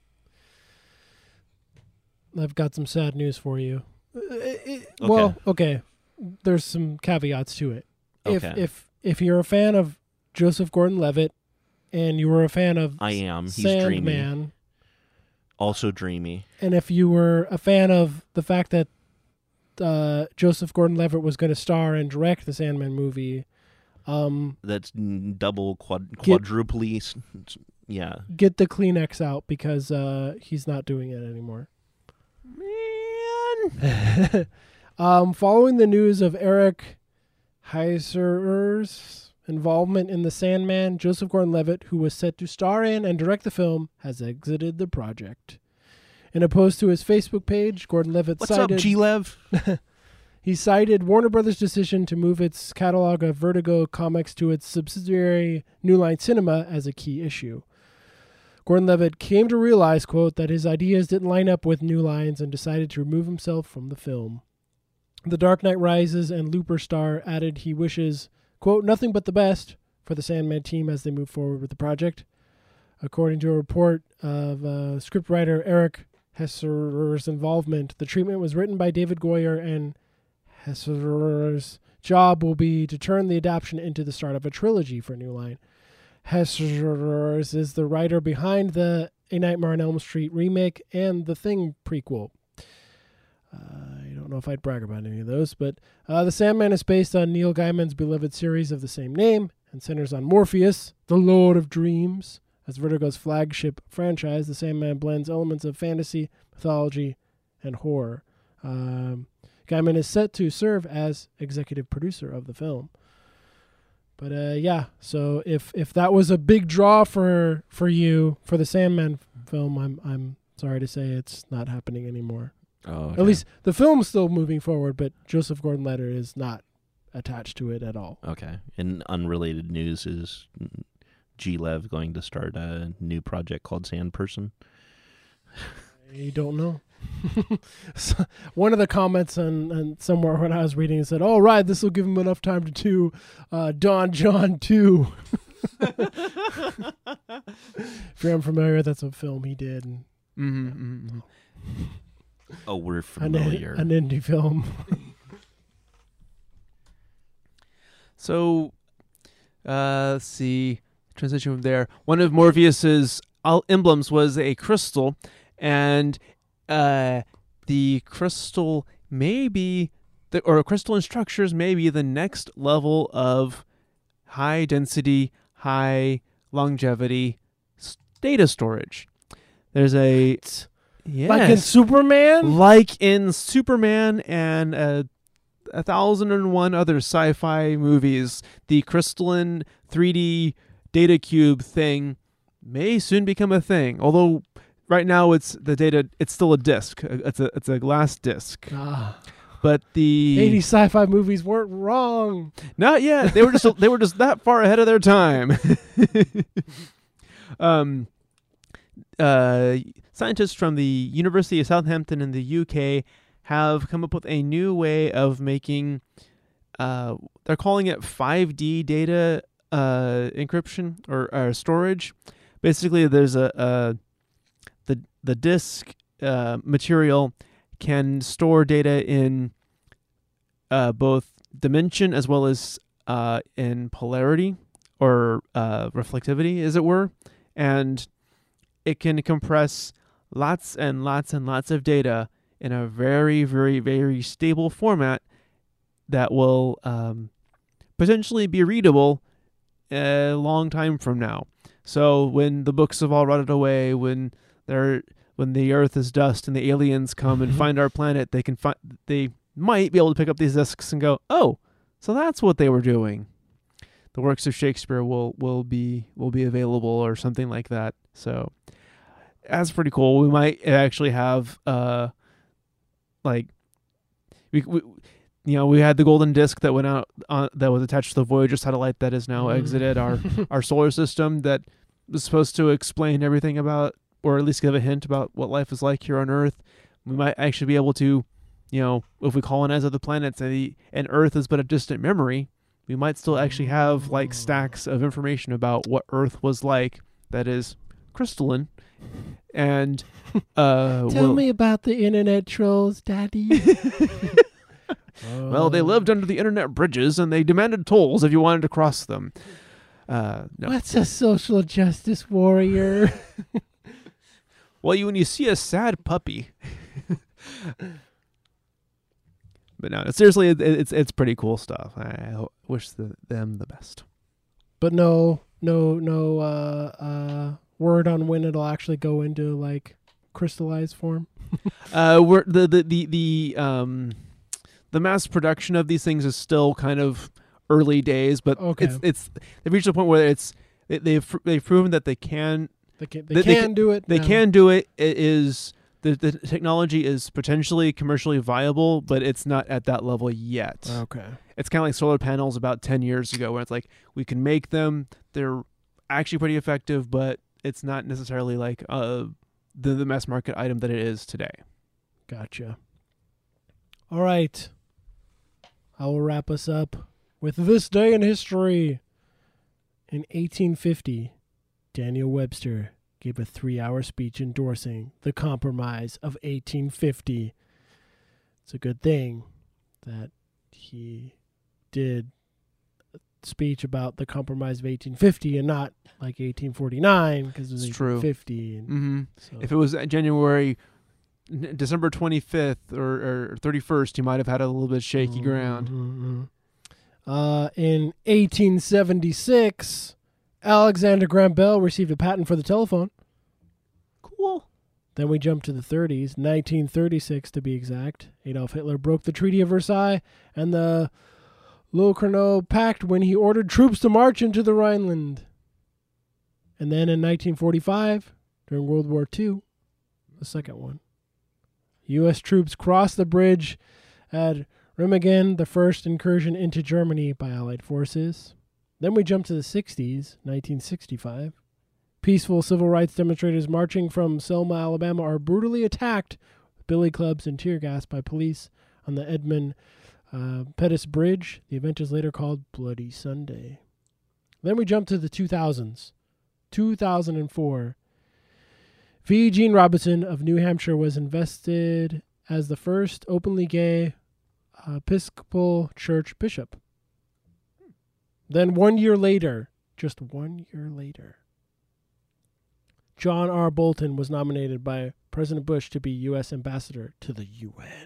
I've got some sad news for you. Uh, it- Well, okay. There's some caveats to it. If Okay. if if you're a fan of Joseph Gordon-Levitt, and you were a fan of I am. He's dreamy. Sandman, Also dreamy. and if you were a fan of the fact that uh, Joseph Gordon-Levitt was going to star and direct the Sandman movie, um, That's n- double, quad, Get- quadruply. s- s- Yeah. get the Kleenex out because uh, he's not doing it anymore. Man. um, following the news of Eric Heiser's involvement in The Sandman, Joseph Gordon-Levitt, who was set to star in and direct the film, has exited the project. In a post to his Facebook page, Gordon-Levitt What's cited... up, G-Lev? He cited Warner Brothers' decision to move its catalog of Vertigo comics to its subsidiary New Line Cinema as a key issue. Gordon-Levitt came to realize, quote, that his ideas didn't line up with New Line's and decided to remove himself from the film. The Dark Knight Rises and Looper star added he wishes, quote, nothing but the best for the Sandman team as they move forward with the project. According to a report of uh, scriptwriter Eric Hesser's involvement, the treatment was written by David Goyer, and Hesser's job will be to turn the adaptation into the start of a trilogy for New Line. Hesser is the writer behind the A Nightmare on Elm Street remake and the Thing prequel. Uh, I don't know if I'd brag about any of those, but uh, The Sandman is based on Neil Gaiman's beloved series of the same name and centers on Morpheus, the Lord of Dreams. As Vertigo's flagship franchise, The Sandman blends elements of fantasy, mythology, and horror. Um, Gaiman is set to serve as executive producer of the film. But uh, yeah, so if if that was a big draw for for you for the Sandman film, I'm I'm sorry to say it's not happening anymore. Oh, At least the film's still moving forward, but Joseph Gordon-Levitt is not attached to it at all. Okay. In unrelated news, is G-Lev going to start a new project called Sand Person? You don't know. So one of the comments on, on somewhere when I was reading said, "Oh, right, this will give him enough time to do uh, Don John two." If you're unfamiliar, that's a film he did. And Mm-hmm, mm-hmm. Oh, we're an, familiar. an indie film. So, uh, let's see. Transition from there. One of Morpheus's al- emblems was a crystal, and uh, the crystal may be, the, or crystalline structures may be the next level of high density, high longevity s- data storage. There's a yes, Like in Superman? like in Superman and uh, a thousand and one other sci-fi movies, the crystalline three D data cube thing may soon become a thing. Although right now it's the data, it's still a disk. It's a it's a glass disk. Ah, But the eighties sci-fi movies weren't wrong. not yet. They were just they were just that far ahead of their time. um, uh, scientists from the University of Southampton in the U K have come up with a new way of making. Uh, they're calling it five D data uh, encryption or, or storage. Basically, there's a, a the the disk uh, material can store data in uh, both dimension as well as uh, in polarity or uh, reflectivity, as it were, and it can compress lots and lots and lots of data in a very, very, very stable format that will um, potentially be readable a long time from now. So when the books have all rotted away, when they're when the Earth is dust and the aliens come and find our planet, they can find they might be able to pick up these discs and go, "Oh, so that's what they were doing." The works of Shakespeare will will be will be available or something like that. So that's pretty cool. We might actually have uh like we, we you know, we had the golden disc that went out on, that was attached to the Voyager satellite that has now Mm. exited our our solar system, that was supposed to explain everything about, or at least give a hint about what life is like here on Earth. We might actually be able to, you know, if we colonize other planets and, the, and Earth is but a distant memory, we might still actually have like stacks of information about what Earth was like that is crystalline. And uh, Tell we'll- me about the internet trolls, Daddy. Well, they lived under the internet bridges and they demanded tolls if you wanted to cross them. Uh, no. What's a social justice warrior? Well, you when you see a sad puppy. But no, seriously, it, it's it's pretty cool stuff. I ho- wish the, them the best. But no, no, no uh, uh, word on when it'll actually go into like crystallized form. uh, we're the the the the um the mass production of these things is still kind of early days, but Okay. it's it's they've reached a point where it's they, they've they've proven that they can They can, they They- they can can- do it. they now. can do it. It is the the technology is potentially commercially viable, but it's not at that level yet. Okay. It's kind of like solar panels about ten years ago, where it's like we can make them. They're actually pretty effective, but it's not necessarily like uh the the mass market item that it is today. Gotcha. All right. I will wrap us up with this day in history. In eighteen fifty, Daniel Webster gave a three-hour speech endorsing the Compromise of eighteen fifty. It's a good thing that he did a speech about the Compromise of eighteen fifty and not like eighteen forty-nine because it was It's true. eighteen fifty. And Mm-hmm. so. If it was January, n- December twenty-fifth or, or thirty-first, you might have had a little bit of shaky ground. Mhm. Uh, in eighteen seventy-six, Alexander Graham Bell received a patent for the telephone. Cool. Then we jump to the thirties, nineteen thirty-six to be exact. Adolf Hitler broke the Treaty of Versailles and the Locarno Pact when he ordered troops to march into the Rhineland. And then in nineteen forty-five, during World War Two, the second one, U S troops crossed the bridge at Remagen, the first incursion into Germany by Allied forces. Then we jump to the sixties, nineteen sixty-five. Peaceful civil rights demonstrators marching from Selma, Alabama are brutally attacked with billy clubs and tear gas by police on the Edmund uh, Pettus Bridge. The event is later called Bloody Sunday. Then we jump to the two thousands. two thousand four. V. Gene Robinson of New Hampshire was invested as the first openly gay uh, Episcopal Church bishop. Then one year later, just one year later, John R. Bolton was nominated by President Bush to be U S ambassador to the U N.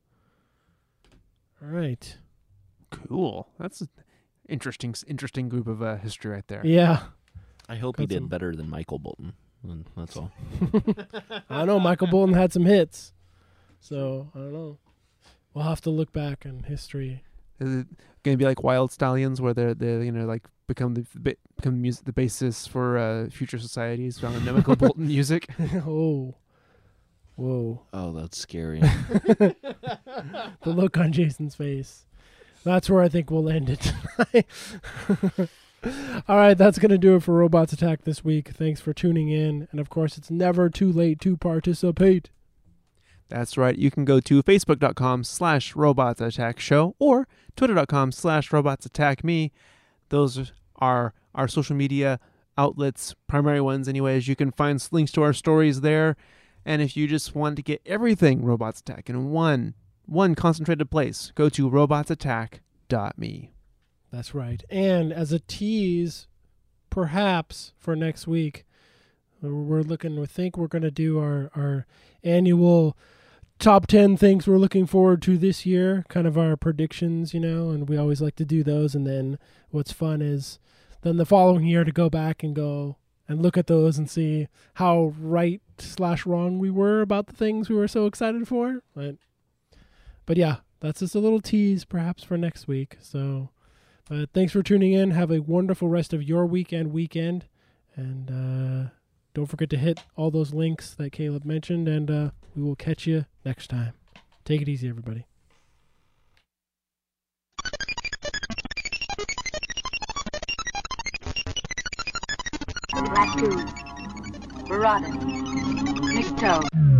All right. Cool. That's an interesting, interesting group of uh, history right there. Yeah. I hope he Got some- did better than Michael Bolton. And that's all. I know Michael Bolton had some hits. So, I don't know. We'll have to look back in history. Is it going to be like Wild Stallions, where they're they you know like become the ba- become the, music, the basis for uh, future societies found in Michael Bolton music? Oh. Whoa. Oh, that's scary. The look on Jason's face. That's where I think we'll end it tonight. All right, that's going to do it for Robots Attack this week. Thanks for tuning in. And of course, it's never too late to participate. That's right. You can go to facebook.com slash robots attack show or twitter.com slash robots attack me. Those are our social media outlets, primary ones anyways. You can find links to our stories there. And if you just want to get everything Robots Attack in one, one concentrated place, go to robots attack dot me. That's right. And as a tease, perhaps for next week, we're looking, we think we're going to do our, our annual top ten things we're looking forward to this year, kind of our predictions, you know, and we always like to do those. And then what's fun is then the following year to go back and go and look at those and see how right slash wrong we were about the things we were so excited for. But, but yeah, that's just a little tease perhaps for next week. So uh, thanks for tuning in. Have a wonderful rest of your weekend weekend. And uh, don't forget to hit all those links that Caleb mentioned. And uh, we will catch you next time. Take it easy, everybody. Black Goo, Barada, Nikto.